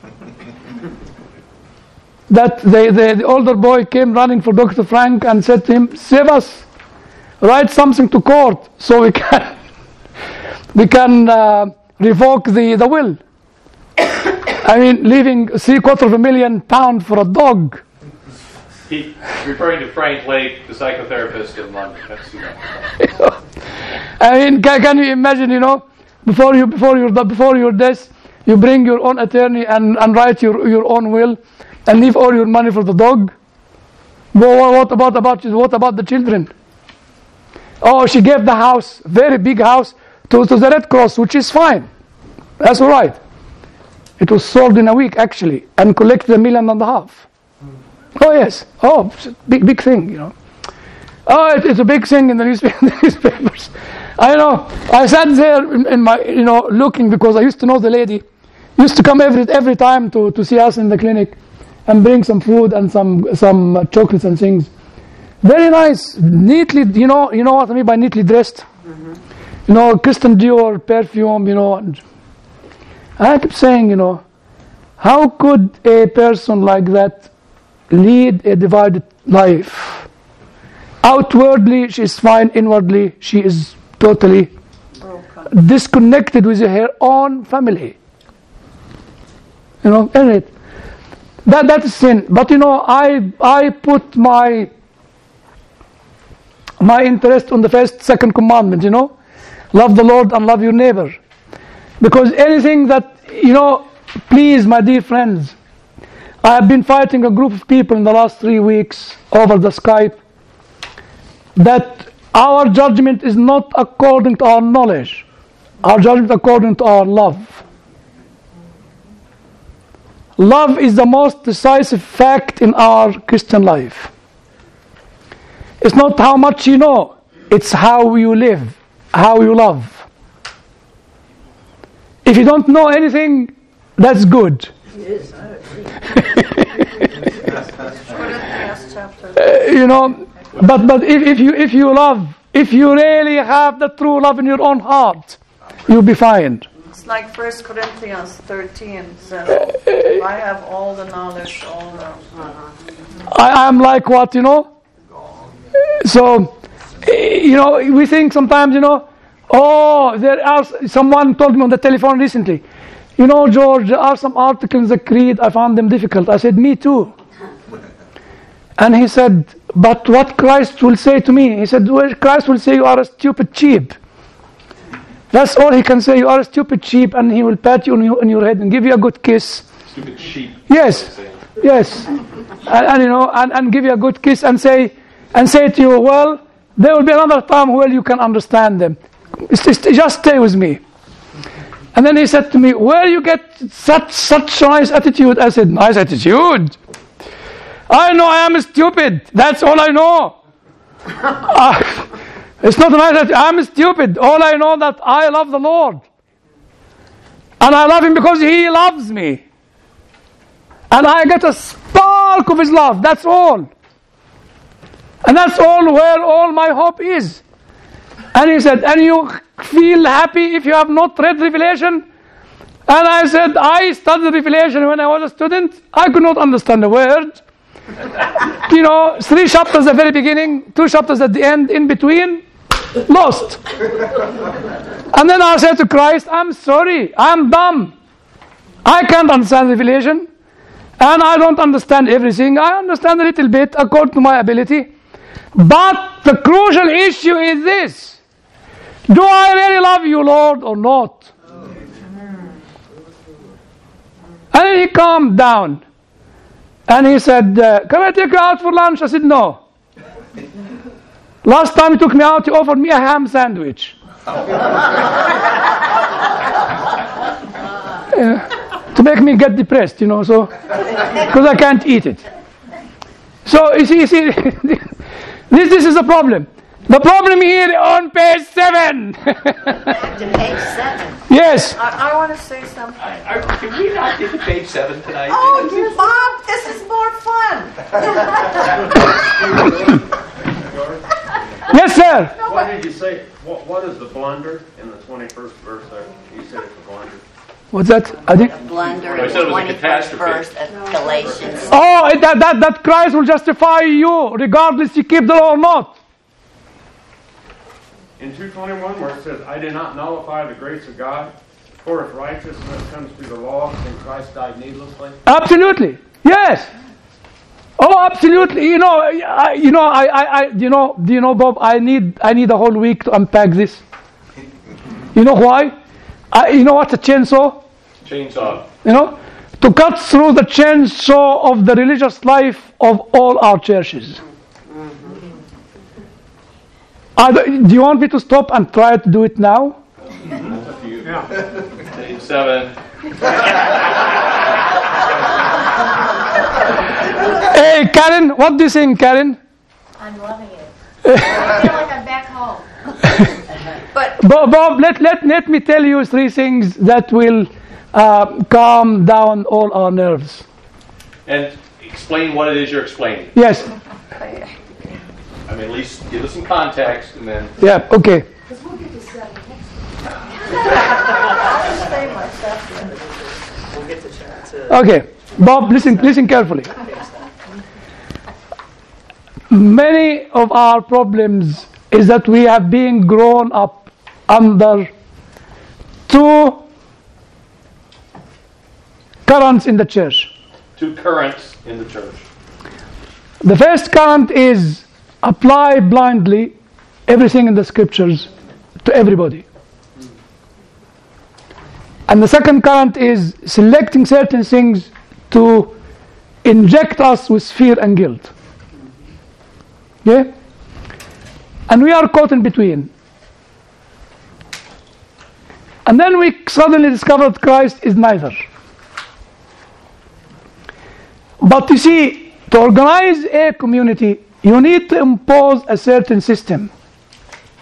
That the, the, the older boy came running for Doctor Frank and said to him, "Save us, write something to court so we can we can uh, revoke the, the will." I mean, leaving three quarters of a million pounds for a dog. He referring to Frank Lake, the psychotherapist in London. That's, you know. I mean, can, can you imagine? You know, before you before your before your death, you bring your own attorney and, and write your your own will, and leave all your money for the dog. Well, what about about what about the children? Oh, she gave the house, very big house, to, to the Red Cross, which is fine. That's all right. It was sold in a week actually, and collected a million and a half. Oh yes. Oh, it's a big big thing, you know. Oh, it, it's a big thing in the newspapers. I know. I sat there in, in my, you know, looking because I used to know the lady. Used to come every every time to, to see us in the clinic, and bring some food and some some uh, chocolates and things. Very nice, neatly. You know, you know what I mean by neatly dressed. Mm-hmm. You know, Christian Dior perfume. You know, and I kept saying, you know, how could a person like that lead a divided life? Outwardly, she is fine. Inwardly, she is totally broken, disconnected with her own family. You know, isn't it? That that is sin. But you know, I I put my my interest on the first, second commandment. You know, love the Lord and love your neighbor. Because anything that, you know, please, my dear friends, I have been fighting a group of people in the last three weeks over the Skype that our judgment is not according to our knowledge. Our judgment according to our love. Love is the most decisive fact in our Christian life. It's not how much you know. It's how you live, how you love. If you don't know anything, that's good. Yes, I agree. Corinthians chapter. Uh, you know, but but if, if you if you love, if you really have the true love in your own heart, you'll be fine. It's like First Corinthians thirteen says, I have all the knowledge, all the... I am like what, you know? So, you know, we think sometimes, you know, oh, there are, someone told me on the telephone recently, you know, George, there are some articles in the creed, I found them difficult. I said, me too. And he said, but what Christ will say to me? He said, well, Christ will say you are a stupid sheep. That's all he can say. You are a stupid sheep, and he will pat you on your, on your head and give you a good kiss. Stupid sheep. Yes, yes, and, and you know, and, and give you a good kiss and say, and say to you, well, there will be another time where you can understand them. It's just, just stay with me. And then he said to me, where you get such such nice attitude? I said, nice attitude? I know I am stupid. That's all I know. uh, It's not that I'm stupid. All I know that I love the Lord. And I love Him because He loves me. And I get a spark of His love. That's all. And that's all where all my hope is. And he said, and you feel happy if you have not read Revelation? And I said, I studied Revelation when I was a student. I could not understand a word. You know, three chapters at the very beginning, two chapters at the end, in between. Lost. And then I said to Christ, I'm sorry, I'm dumb. I can't understand Revelation. And I don't understand everything. I understand a little bit according to my ability. But the crucial issue is this. Do I really love you, Lord, or not? And then he calmed down. And he said, uh, can I take you out for lunch? I said, no. Last time he took me out, he offered me a ham sandwich. uh, to make me get depressed, you know, so, because I can't eat it. So, you see, you see this, this is the problem. The problem here on page seven. Back to page seven. Yes. I, I want to say something. I, I, can we not get to page seven tonight? Oh, you Bob, this is more fun. Yes, sir. What did you say? What, what is the blunder in the twenty-first verse there? You said it's a blunder. What's that? I think. Blunder No, in he said it the was a twenty-first catastrophe. verse of Galatians. Oh, that, that, that Christ will justify you regardless you keep the law or not. In two twenty-one, where it says, I did not nullify the grace of God, for if righteousness comes through the law, then Christ died needlessly. Absolutely. Yes. Oh, absolutely. You know, I, you know, I, I, I, you know, do you know, Bob? I need, I need a whole week to unpack this. You know why? I, you know what's a chainsaw? Chainsaw. You know, to cut through the chainsaw of the religious life of all our churches. I, do you want me to stop and try to do it now? Page seven. Hey, Karen, what do you think, Karen? I'm loving it. I feel like I'm back home. But Bob, Bob let, let, let me tell you three things that will uh, calm down all our nerves. And explain what it is you're explaining. Yes. I mean, at least give us some context, and then... Yeah, okay. Because we'll get to seven next I'll stay myself. We'll get to chat. To Okay. Bob, listen, listen carefully. Many of our problems is that we have been grown up under two currents in the church. Two currents in the church. The first current is apply blindly everything in the scriptures to everybody. And the second current is selecting certain things to inject us with fear and guilt. Yeah? And we are caught in between. And then we suddenly discovered Christ is neither. But you see, to organize a community, you need to impose a certain system.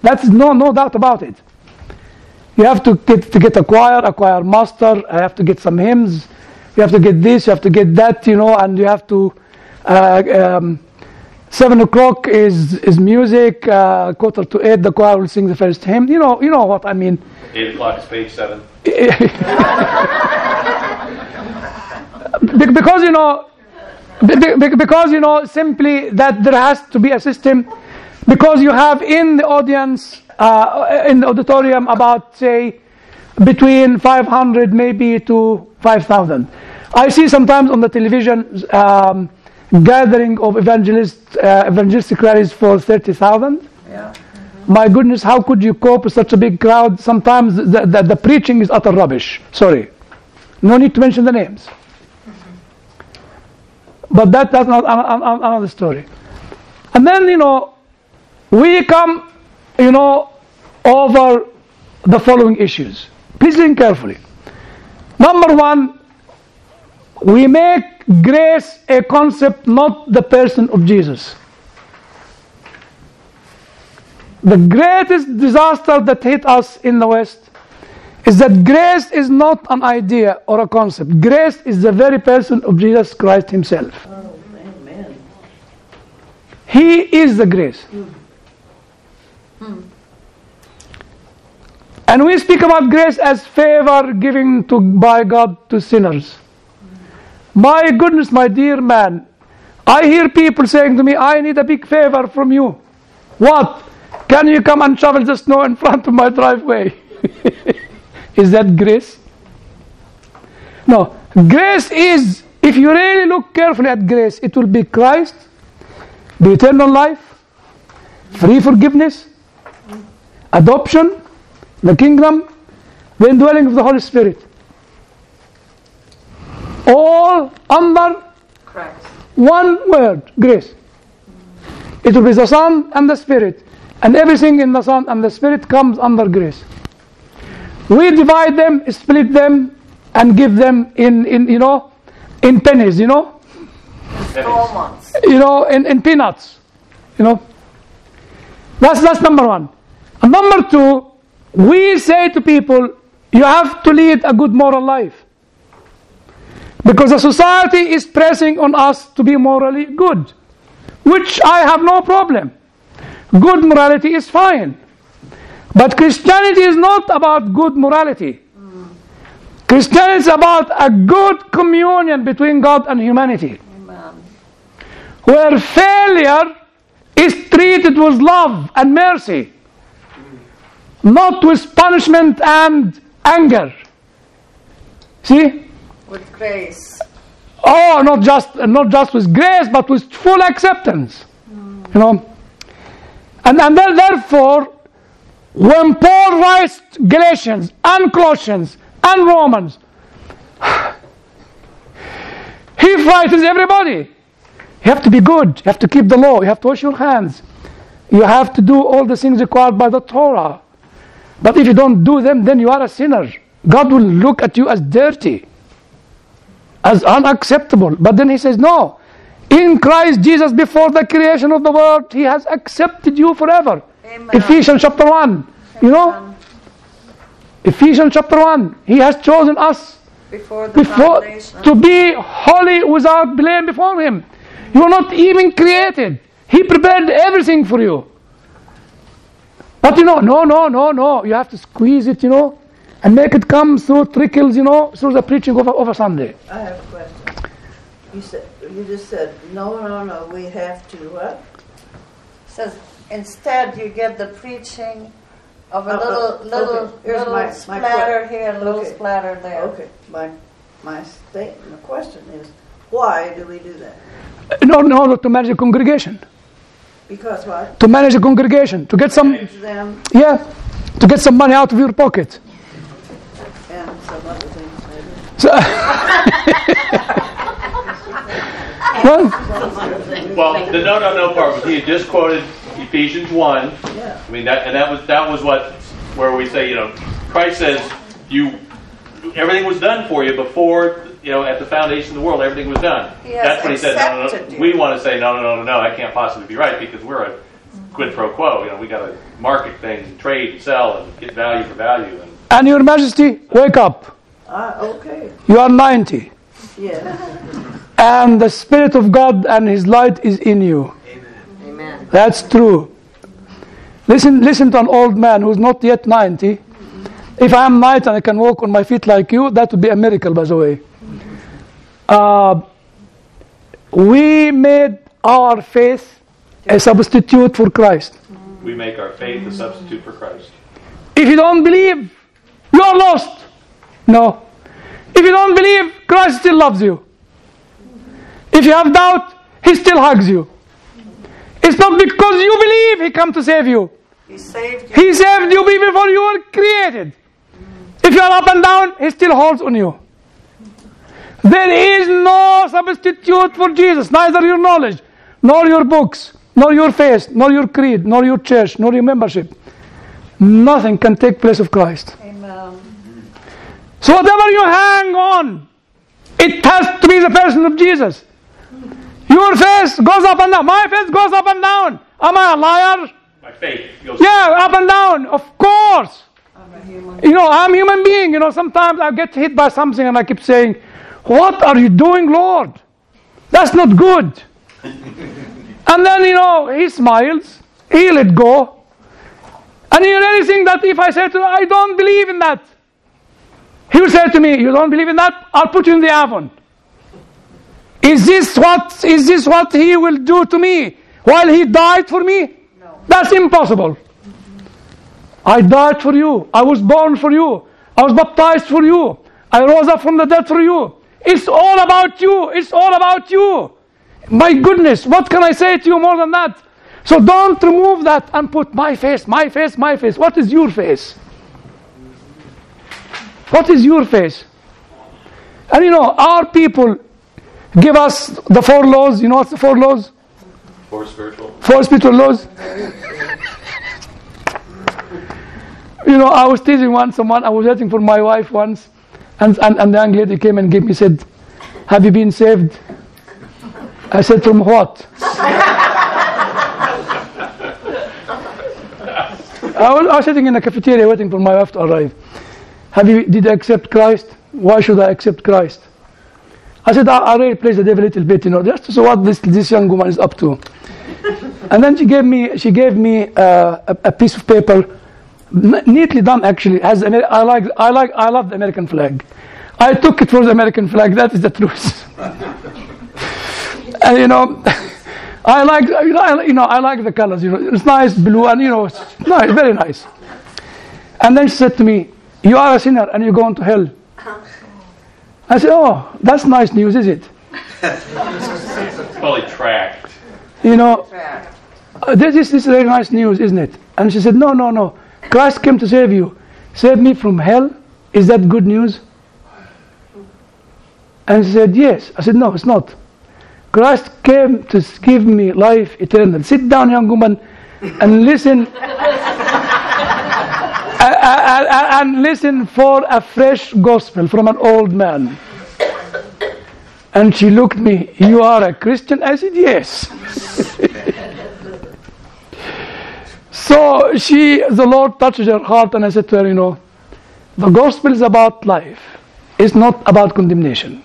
That's no no doubt about it. You have to get to get a choir, a choir master. You have to get some hymns. You have to get this. You have to get that. You know, and you have to. Uh, um, seven o'clock is is music. Uh, quarter to eight, the choir will sing the first hymn. You know, you know what I mean. Eight o'clock is page seven. Because you know, because you know, simply that there has to be a system. Because you have in the audience, uh, in the auditorium, about say between five hundred maybe to five thousand. I see sometimes on the television um, gathering of evangelist uh, evangelistic rallies for thirty thousand. Yeah. My goodness, how could you cope with such a big crowd? Sometimes the, the, the preaching is utter rubbish. Sorry. No need to mention the names. But that, that's not another story. And then, you know, we come, you know, over the following issues. Please listen carefully. Number one, we make grace a concept, not the person of Jesus. The greatest disaster that hit us in the West is that grace is not an idea or a concept. Grace is the very person of Jesus Christ himself. Oh, amen. He is the grace. Hmm. And we speak about grace as favor given to by God to sinners. My goodness, my dear man, I hear people saying to me, I need a big favor from you. What? Can you come and shovel the snow in front of my driveway? Is that grace? No. Grace is, if you really look carefully at grace, it will be Christ, the eternal life, free forgiveness, adoption, the kingdom, the indwelling of the Holy Spirit. All under Christ. One word, grace. It will be the Son and the Spirit. And everything in the Son and the Spirit comes under grace. We divide them, split them, and give them in, in you know, in pennies, you know? Almost. You know, in, in peanuts. You know? That's, that's number one. And number two, we say to people, you have to lead a good moral life. Because the society is pressing on us to be morally good, which I have no problem. Good morality is fine. But Christianity is not about good morality. Mm. Christianity is about a good communion between God and humanity. Amen. Where failure is treated with love and mercy, not with punishment and anger. See? With grace. Oh, not just not just with grace, but with full acceptance. Mm. You know. And, and then, therefore, when Paul writes Galatians and Colossians and Romans, he frightens everybody. You have to be good. You have to keep the law. You have to wash your hands. You have to do all the things required by the Torah. But if you don't do them, then you are a sinner. God will look at you as dirty, as unacceptable. But then he says, no. In Christ Jesus, before the creation of the world, he has accepted you forever. Amen. Ephesians chapter one. You know? Ephesians chapter one. He has chosen us before, the before foundation. to be holy without blame before him. You are not even created. He prepared everything for you. But you know, no, no, no, no. You have to squeeze it, you know, and make it come through trickles, you know, through the preaching of a, of a Sunday. I have a question. You said you just said no, no, no. We have to what? Says instead you get the preaching of a Oh, little, oh, little, okay. Here's little my- my splatter que- here, and a little okay. splatter there. Okay. My my statement, the question is, why do we do that? In order, in order to manage a congregation. Because what? To manage a congregation. To get some, Manage them yeah, to get some money out of your pocket. and some other things maybe. So, well, Well, the no, no, no part was he had just quoted Ephesians one. Yeah. I mean that, and that was that was what where we say, you know, Christ says you everything was done for you before, you know, at the foundation of the world, everything was done. He has That's when he said, no, no, accepted no. you. We want to say, no, no, no, no, no, I can't possibly be right because we're a quid pro quo. You know, we got to market things, and trade, and sell, and get value for value. And, And Your Majesty, wake up. Ah, okay. You are ninety. Yes. And the Spirit of God and His light is in you. Amen. That's true. Listen, listen to an old man who's not yet ninety. If I am ninety and I can walk on my feet like you, that would be a miracle, by the way. Uh, we made our faith a substitute for Christ. we make our faith a substitute for Christ. If you don't believe, you are lost. No. If you don't believe, Christ still loves you. If you have doubt, He still hugs you. It's not because you believe He come to save you. He saved you. He saved you before you were created. If you are up and down, He still holds on you. There is no substitute for Jesus, neither your knowledge, nor your books, nor your faith, nor your creed, nor your church, nor your membership. Nothing can take place of Christ. Amen. So whatever you hang on, it has to be the person of Jesus. Your faith goes up and down. My faith goes up and down. Am I a liar? My faith goes Yeah, up and down, of course. I'm a human. You know, I'm a human being. You know, sometimes I get hit by something and I keep saying, what are you doing, Lord? That's not good. And then, you know, He smiles. He let go. And you really think that if I say to him, I don't believe in that, He will say to me, you don't believe in that? I'll put you in the oven. Is this what, is this what He will do to me while He died for me? No. That's impossible. I died for you. I was born for you. I was baptized for you. I rose up from the dead for you. It's all about you. It's all about you. My goodness, what can I say to you more than that? So don't remove that and put my face, my face, my face. What is your face? What is your face? And you know, our people give us the four laws. You know what's the four laws? for spiritual. Four spiritual laws. You know, I was teasing once someone, I was waiting for my wife once, and, and, and the young lady came and gave me, said, have you been saved? I said, from what? I, was, I was sitting in the cafeteria waiting for my wife to arrive. Have you, did you accept Christ? Why should I accept Christ? I said, I, I really plays the devil a little bit, you know, just to see what this, this young woman is up to. And then she gave me, she gave me uh, a, a piece of paper, neatly done actually. Has Amer- I like, I like, I love the American flag. I took it for the American flag. That is the truth. And you know, I like, you know, I, you know, I like the colors. You know, it's nice blue, and you know, it's nice, very nice. And then she said to me, "You are a sinner, and you're going to hell." I said, "Oh, that's nice news, is it?" Fully tracked. You know, uh, this is this is very nice news, isn't it? And she said, "No, no, no. Christ came to save you. Save me from hell. Is that good news?" And she said, "Yes." I said, "No, it's not. Christ came to give me life eternal." Sit down, young woman, and listen. and, and, and listen for a fresh gospel from an old man. And she looked at me, "You are a Christian?" I said, "Yes." So she, the Lord touched her heart, and I said to her, you know, the gospel is about life. It's not about condemnation.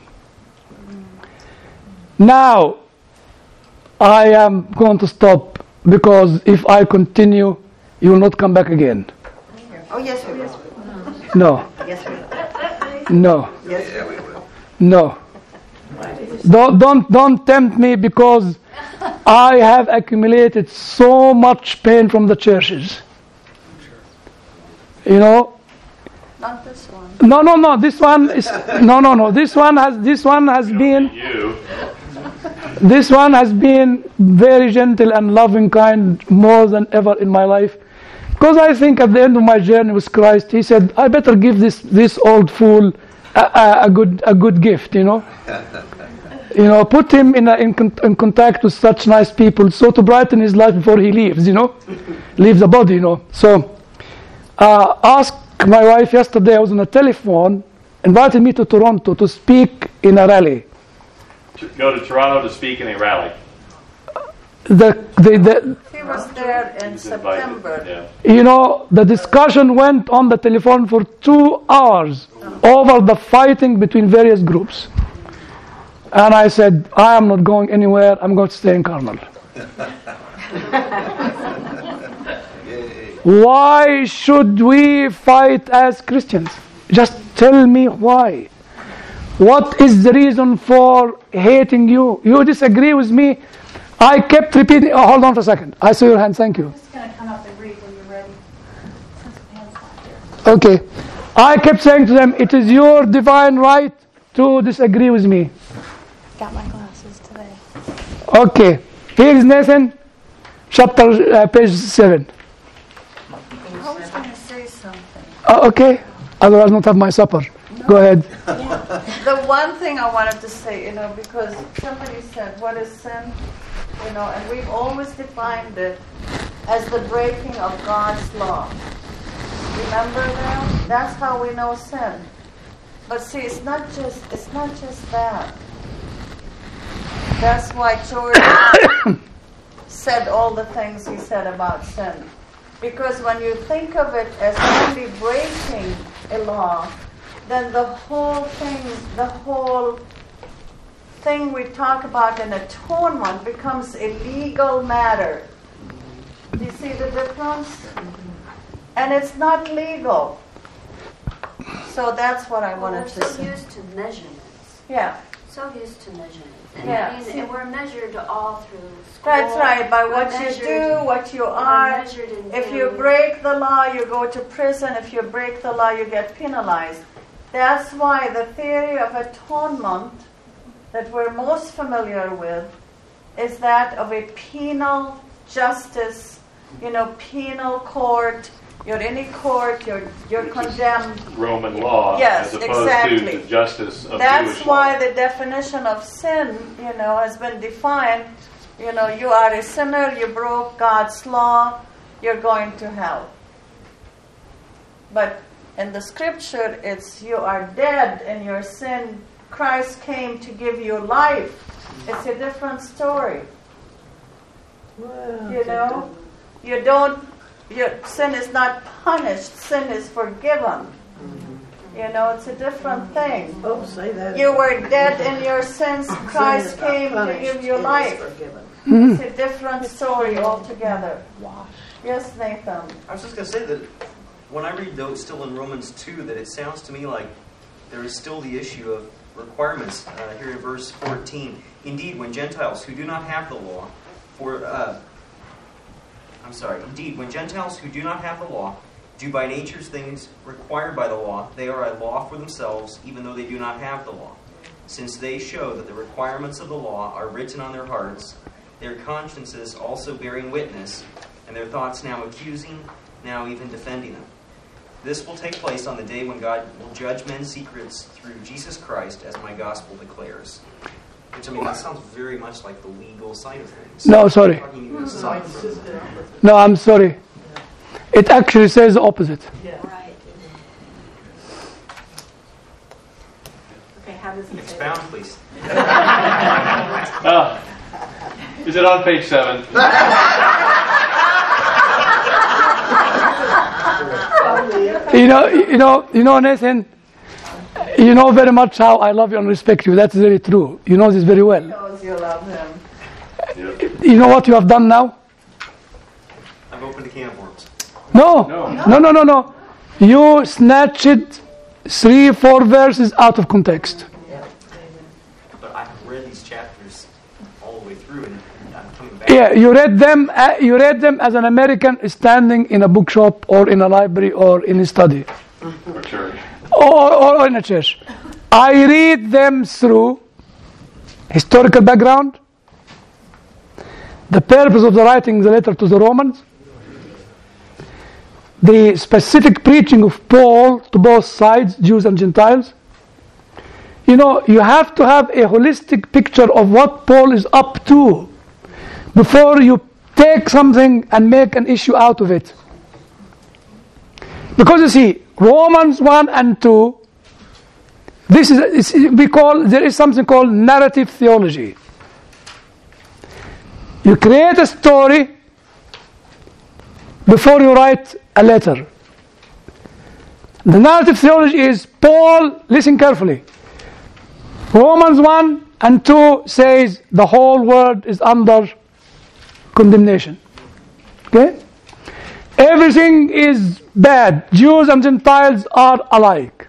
Now, I am going to stop, because if I continue, you will not come back again. Oh, yes, we will. No. Yes, we will. No. Yes, we will. No. Don't, don't, don't tempt me, because I have accumulated so much pain from the churches. You know? Not this one. No, no, no. This one is no, no, no. This one has. This one has been. You. This one has been very gentle and loving, kind, more than ever in my life. Because I think at the end of my journey with Christ, He said, "I better give this this old fool a, a, a good a good gift." You know. You know, put him in, a, in, con- in contact with such nice people, so to brighten his life before he leaves, you know, leaves the body, you know. So, uh, asked my wife yesterday, I was on a telephone, invited me to Toronto to speak in a rally. To go to Toronto to speak in a rally. the, the, the He was there in September. Yeah. you know, the discussion went on the telephone for two hours over the fighting between various groups. And I said, I am not going anywhere. I'm going to stay in Carmel. Why should we fight as Christians? Just tell me why. What is the reason for hating you? You disagree with me. I kept repeating. Oh, hold on for a second. I saw your hand. Thank you. I'm just going to come up and read when you're ready. Since Pam's not here. Okay. I kept saying to them, it is your divine right to disagree with me. Got my glasses today. Okay. Here is Nathan, chapter, uh, page seven. I was going to say something. Uh, okay. Otherwise, not have my supper. Go ahead. The one thing I wanted to say, you know, because somebody said, what is sin? You know, and we've always defined it as the breaking of God's law. Remember that? That's how we know sin. But see, it's not just it's not just that. That's why George said all the things he said about sin. Because when you think of it as only breaking a law, then the whole thing, the whole thing we talk about in atonement becomes a legal matter. Do you see the difference? And it's not legal. So that's what I wanted We're to so say. used to measurements. Yeah. So used to measurements. And, Yeah. I mean, and we're measured all through school. That's right, by what We're you measured- do, what you we're are. measured in If you family. break the law, you go to prison. If you break the law, you get penalized. That's why the theory of atonement that we're most familiar with is that of a penal justice, you know, penal court. You're in a court, you're you're condemned. Roman law, Yes, as opposed exactly. to the justice of That's Jewish why law. the definition of sin, you know, has been defined. You know, you are a sinner, you broke God's law, you're going to hell. But in the scripture, it's you are dead in your sin. Christ came to give you life. It's a different story. Well, You know, you don't. Your sin is not punished. Sin is forgiven. You know, it's a different thing. Oh, say that. You were dead in your sins. Sin Christ is not came to punished, give you it is life. forgiven. It's a different story altogether. Yes, Nathan. I was just going to say that when I read those still in Romans two, that it sounds to me like there is still the issue of requirements. Uh, here in verse fourteen, indeed, when Gentiles who do not have the law, for uh, I'm sorry, indeed, when Gentiles who do not have the law do by nature things required by the law, they are a law for themselves, even though they do not have the law, since they show that the requirements of the law are written on their hearts, their consciences also bearing witness, and their thoughts now accusing, now even defending them. This will take place on the day when God will judge men's secrets through Jesus Christ, as my gospel declares. Which, I mean, that sounds very much like the legal side of things. No, sorry. Talking aside from- No, I'm sorry. It actually says the opposite. Right. Okay, how does it say? Expound, please. Ah, is it on page seven? You know, you know, you know, Nathan. You know very much how I love you and respect you. That's very true. You know this very well. Knows you love him. You know what you have done now? I've opened a can of worms. No, No. no, no, no, no. You snatched three, four verses out of context. But I've read these chapters all the way through, and I'm coming back. Yeah, you read them. Uh, you read them as an American standing in a bookshop or in a library or in a study. Or church. Or, or in a church. I read them through historical background, the purpose of the writing the letter to the Romans, the specific preaching of Paul to both sides, Jews and Gentiles. You know, you have to have a holistic picture of what Paul is up to before you take something and make an issue out of it. Because you see, Romans one and two, this is, is we call there is something called narrative theology. You create a story before you write a letter. The narrative theology is Paul, listen carefully. Romans one and two says the whole world is under condemnation. Okay? Everything is bad. Jews and Gentiles are alike.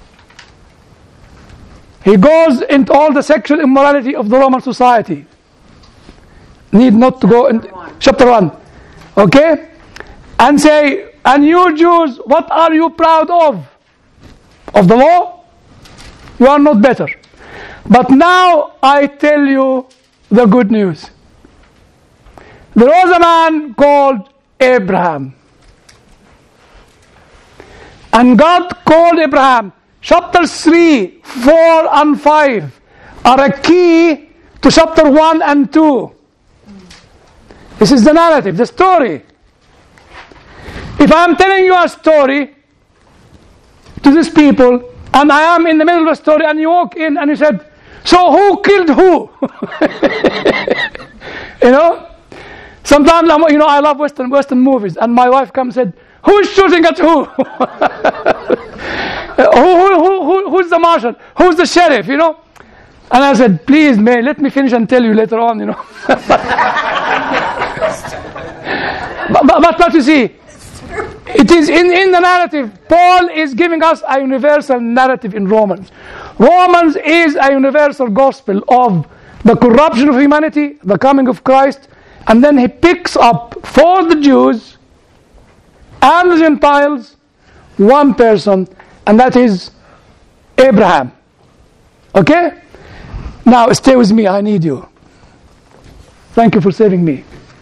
He goes into all the sexual immorality of the Roman society. Need not to go into chapter one. Okay? And say, and you Jews, what are you proud of? Of the law? You are not better. But now I tell you the good news. There was a man called Abraham. And God called Abraham. Chapters three, four, and five are a key to chapter one and two. This is the narrative, the story. If I am telling you a story to these people, and I am in the middle of a story, and you walk in and you said, so who killed who? You know? Sometimes, you know, I love Western Western movies, and my wife comes and said, who is shooting at who? who, who, who? Who's the marshal? Who's the sheriff, you know? And I said, please, May, let me finish and tell you later on, you know. but, but, but, but you see, it is in, in the narrative. Paul is giving us a universal narrative in Romans. Romans is a universal gospel of the corruption of humanity, the coming of Christ, and then he picks up for the Jews and the Gentiles one person, and that is Abraham. Okay? Now stay with me, I need you. Thank you for saving me.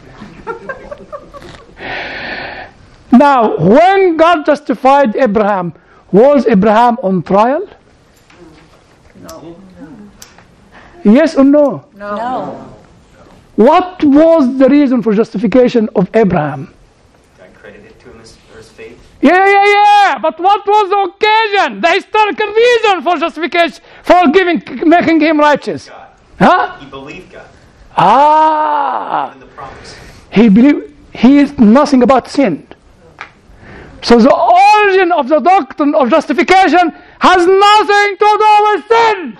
Now, when God justified Abraham, was Abraham on trial? No. Yes or no? No. No. What was the reason for justification of Abraham? God credited to him as, for his faith. Yeah, yeah, yeah. But what was the occasion, the historical reason for justification, for giving, making him righteous? God. Huh? He believed God. Ah. In the promise. He believed. He is nothing about sin. So the origin of the doctrine of justification has nothing to do with sin.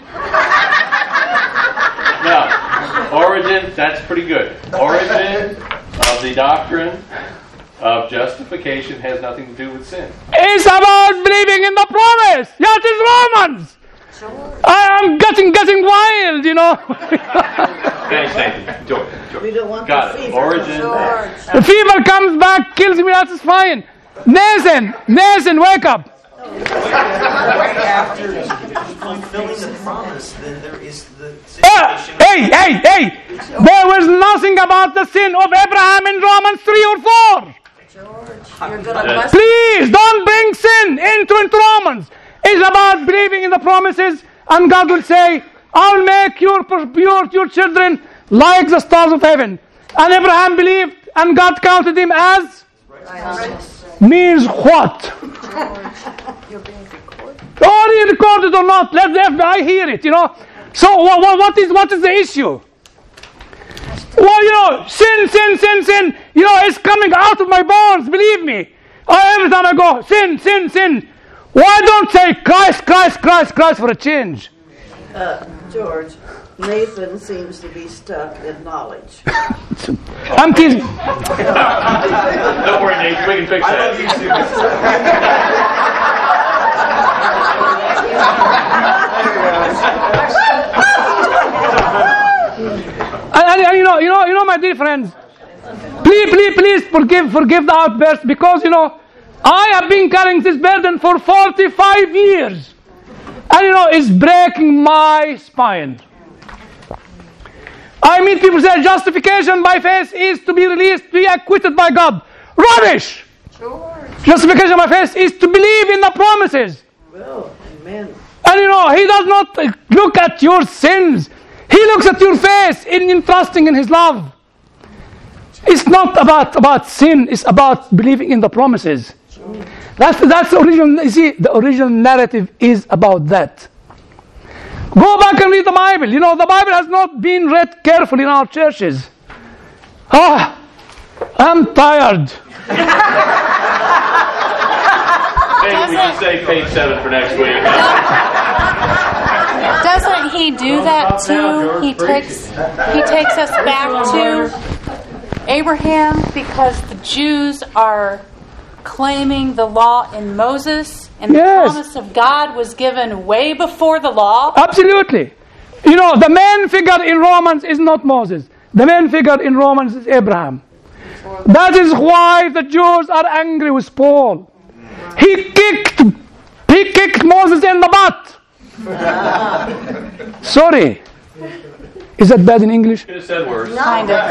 Now, origin, that's pretty good. Origin of the doctrine of justification has nothing to do with sin. It's about believing in the promise. Yes, it's Romans. George. I am getting getting wild, you know. Thanks, thank you. George, George. We don't want Got the it. fever. Origin. George. The fever comes back, kills me, that's fine. Nathan, Nathan, wake up. Right after fulfilling the promise, then there is the Uh, situation. hey, hey, hey! There was nothing about the sin of Abraham in Romans three or four. George, you're gonna bless. Please don't bring sin into, into Romans. It's about believing in the promises, and God will say, I'll make your, your, your children like the stars of heaven. And Abraham believed, and God counted him as? Means what? You're being recorded. Or he recorded or not, let the F B I hear it, you know. So what, what, is, what is the issue? Well, you know, sin, sin, sin, sin, you know, it's coming out of my bones, believe me. Oh, every time I go, sin, sin, sin. Why don't say Christ, Christ, Christ, Christ for a change? Uh, George, Nathan seems to be stuck in knowledge. I'm teasing. Don't worry, Nate, we can fix I that. love you too. And, and, and you know, you know, you know, my dear friends, please, please, please forgive, forgive the outburst, because you know, I have been carrying this burden for forty-five years, and you know, it's breaking my spine. I mean, people say justification by faith is to be released, to be acquitted by God. Rubbish! George. Justification by faith is to believe in the promises. Well, amen. And you know, he does not look at your sins. He looks at your faith in, in trusting in his love. It's not about, about sin, it's about believing in the promises. That's, that's the original, you see, the original narrative is about that. Go back and read the Bible. You know, the Bible has not been read carefully in our churches. Ah, I'm tired. Maybe we can say page seven for next week. Doesn't he do that too? He takes he takes us back to Abraham because the Jews are claiming the law in Moses, and the Yes. promise of God was given way before the law. Absolutely. You know, the main figure in Romans is not Moses. The main figure in Romans is Abraham. That is why the Jews are angry with Paul. He kicked, he kicked Moses in the butt. Sorry. Is that bad in English? Could have said worse. Kind of.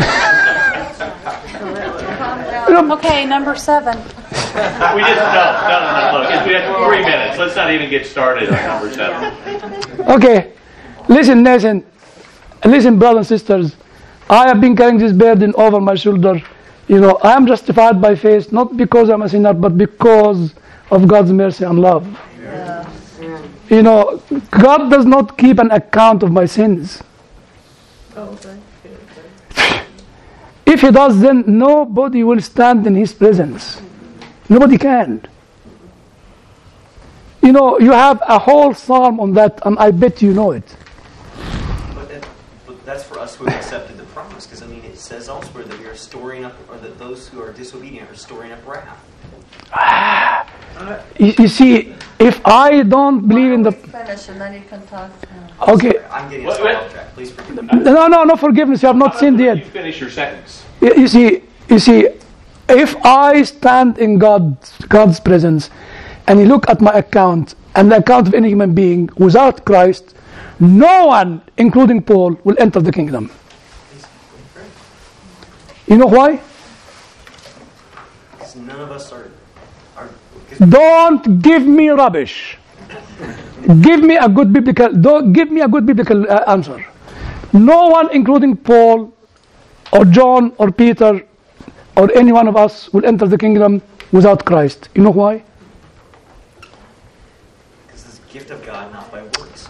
Okay, number seven. We just no, no, no, no. Look, we have three minutes. Let's not even get started on number seven. Okay. Listen, Nathan. Listen, brothers and sisters. I have been carrying this burden over my shoulder. You know, I am justified by faith, not because I'm a sinner, but because of God's mercy and love. Yeah. You know, God does not keep an account of my sins. Oh, thank you. If He does, then nobody will stand in His presence. Nobody can. You know, you have a whole psalm on that, and I bet you know it. But, that, but that's for us who have accepted the promise, because I mean, it says elsewhere that we are storing up, or that those who are disobedient are storing up wrath. You, you see, if I don't believe in the... Finish and then you can talk. Okay. I'm getting What- us what- off track. Please forgive me. No, no, no forgiveness. You have not sinned You yet. finish your sentence. You you see, you see, if I stand in God's, God's presence and you look at my account and the account of any human being without Christ, no one, including Paul, will enter the kingdom. You know why? Because none of us are. are Don't give me rubbish. Give me a good biblical. Don't give me a good biblical uh, answer. No one, including Paul, or John, or Peter, or any one of us, will enter the kingdom without Christ. You know why? Because it's the gift of God, not by works.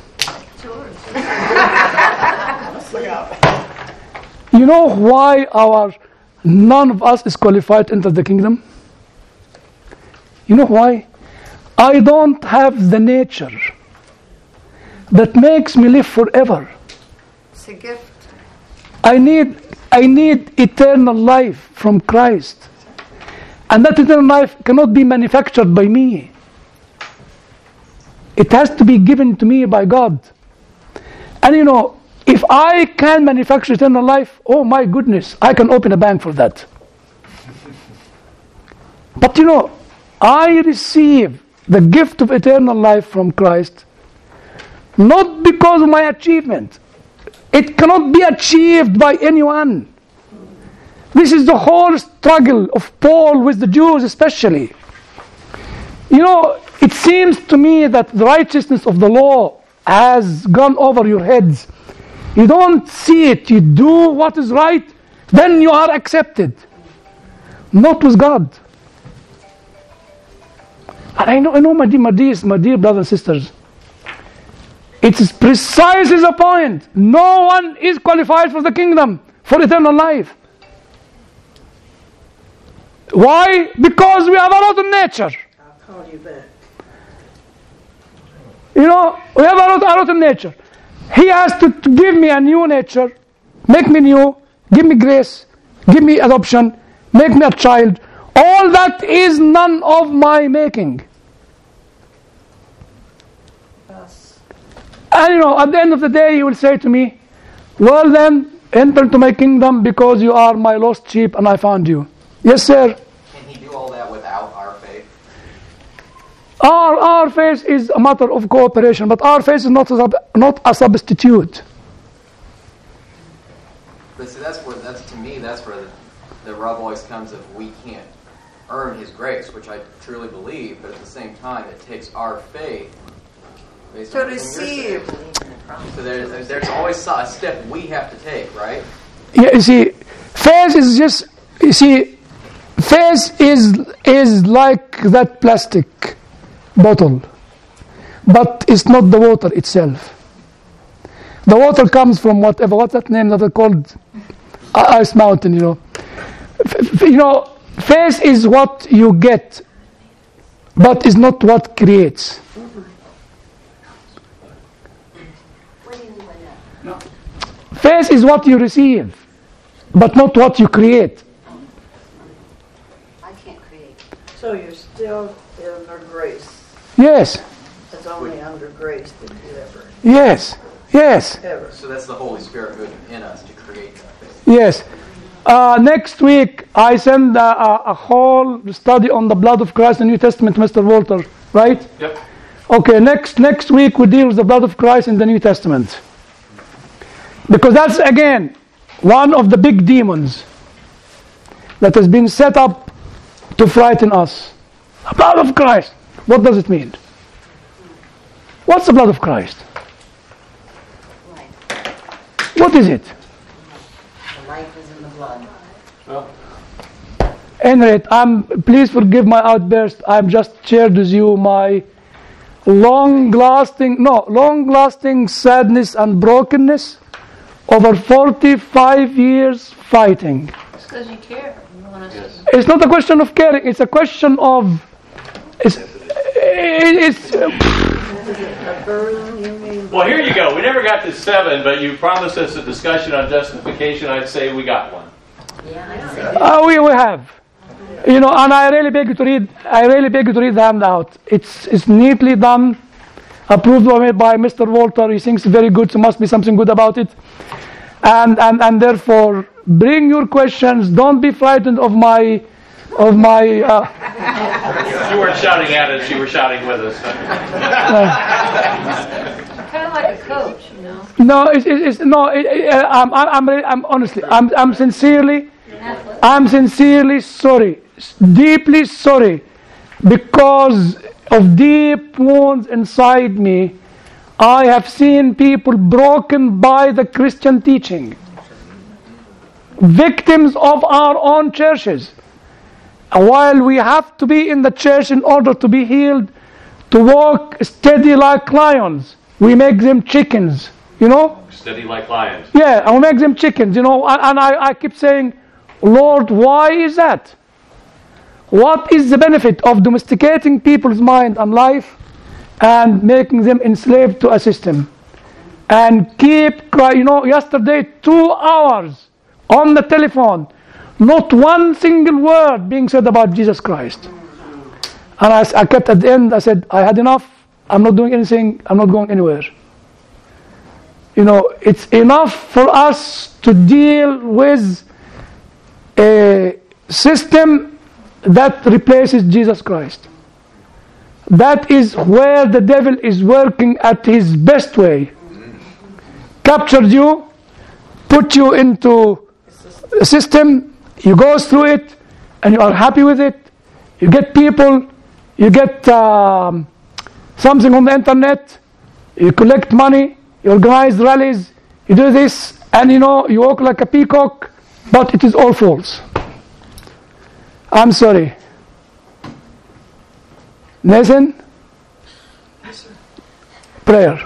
You know why our none of us is qualified to enter the kingdom? You know why? I don't have the nature that makes me live forever. It's a gift. I need I need eternal life from Christ. And that eternal life cannot be manufactured by me. It has to be given to me by God. And you know, if I can manufacture eternal life, oh my goodness, I can open a bank for that. But you know, I receive the gift of eternal life from Christ not because of my achievement. It cannot be achieved by anyone. This is the whole struggle of Paul with the Jews especially. You know, it seems to me that the righteousness of the law has gone over your heads. You don't see it. You do what is right, then you are accepted. Not with God. And I know, I know, my dear, my dear, my dear brothers and sisters, it is precisely the point. No one is qualified for the kingdom, for eternal life. Why? Because we have a rotten nature. I'll call you back. You know, we have a rotten, a rotten nature. He has to, to give me a new nature, make me new, give me grace, give me adoption, make me a child. All that is none of my making. Yes. And you know, at the end of the day, he will say to me, well then, enter into my kingdom because you are my lost sheep and I found you. Yes, sir. Can he do all that without our faith? Our, our faith is a matter of cooperation, but our faith is not a, sub- not a substitute. But see, that's where, that's to me, that's where the, the rub always comes of we can't earn his grace, which I truly believe, but at the same time, it takes our faith based To on everything you're receive. saying. So there's, there's always a step we have to take, right? Yeah, you see, faith is just, you see, faith is, is like that plastic bottle, but it's not the water itself. The water comes from whatever, what's that name that are called? Ice Mountain, you know. F- you know, faith is what you get, but is not what creates. What do you mean by that? Faith is what you receive, but not what you create. I can't create. So you're still under grace. Yes, It's only under grace that you ever, yes, yes, ever. So that's the Holy Spirit moving in us to create that faith. yes. Uh, next week, I send a, a, a whole study on the blood of Christ in the New Testament, Mister Walter, right? Yep. Okay, next next week we deal with the blood of Christ in the New Testament. Because that's, again, one of the big demons that has been set up to frighten us. The blood of Christ. What does it mean? What's the blood of Christ? What is it? The life is in the blood. Well, Henriette, I'm, please forgive my outburst. I've just shared with you my long-lasting, no, long-lasting sadness and brokenness over forty-five years fighting. It's because you care. You want us yes. It's not a question of caring. It's a question of, it's, it's, A burden, you mean? Well, here you go. We never got to seven, but you promised us a discussion on justification. I'd say we got one. Yeah, uh, we, we have. You know, and I really beg you to read, I really beg you to read the handout. It's, it's neatly done, approved by, by Mister Walter. He thinks very good, so must be something good about it. And, and, and therefore, bring your questions. Don't be frightened of my, of my, uh, You weren't shouting at us, you were shouting with us. kind of like a coach, you know. no, it's, it's, it's no, it, it, uh, I'm, I'm, really, I'm honestly, I'm, I'm sincerely, I'm sincerely sorry, deeply sorry, because of deep wounds inside me. I have seen people broken by the Christian teaching, victims of our own churches. While we have to be in the church in order to be healed, to walk steady like lions, we make them chickens, you know? Steady like lions. Yeah, and we make them chickens, you know? And, and I, I keep saying, Lord, why is that? What is the benefit of domesticating people's mind and life and making them enslaved to a system? And keep crying, you know, yesterday, two hours on the telephone, not one single word being said about Jesus Christ. And I, I kept at the end, I said, I had enough. I'm not doing anything. I'm not going anywhere. You know, it's enough for us to deal with a system that replaces Jesus Christ. That is where the devil is working at his best way. Captured you, put you into a system, you go through it, and you are happy with it. You get people, you get um, something on the internet, you collect money, you organize rallies, you do this, and you know, you walk like a peacock, but it is all false. I'm sorry. Nathan? Prayer.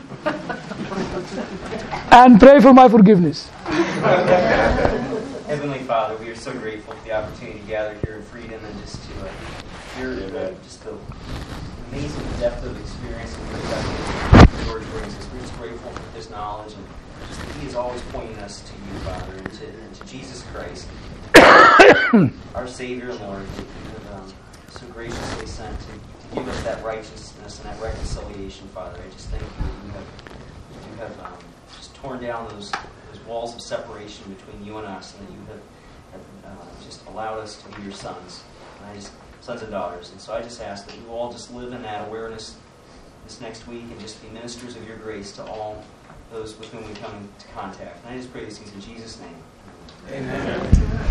And pray for my forgiveness. Heavenly Father, we are so grateful for the opportunity to gather here in freedom and just to uh, hear the, just the amazing depth of experience that George brings us. We're just grateful for his knowledge and just that he is always pointing us to you, Father, and to, and to Jesus Christ, our Savior and Lord, that you have um, so graciously sent to, to give us that righteousness and that reconciliation, Father. I just thank you that you have, you have um, just torn down those those walls of separation between you and us, and that you have, have uh, just allowed us to be your sons, and I just, sons and daughters. And so I just ask that you all just live in that awareness this next week and just be ministers of your grace to all those with whom we come into contact. And I just pray these things in Jesus' name. Amen.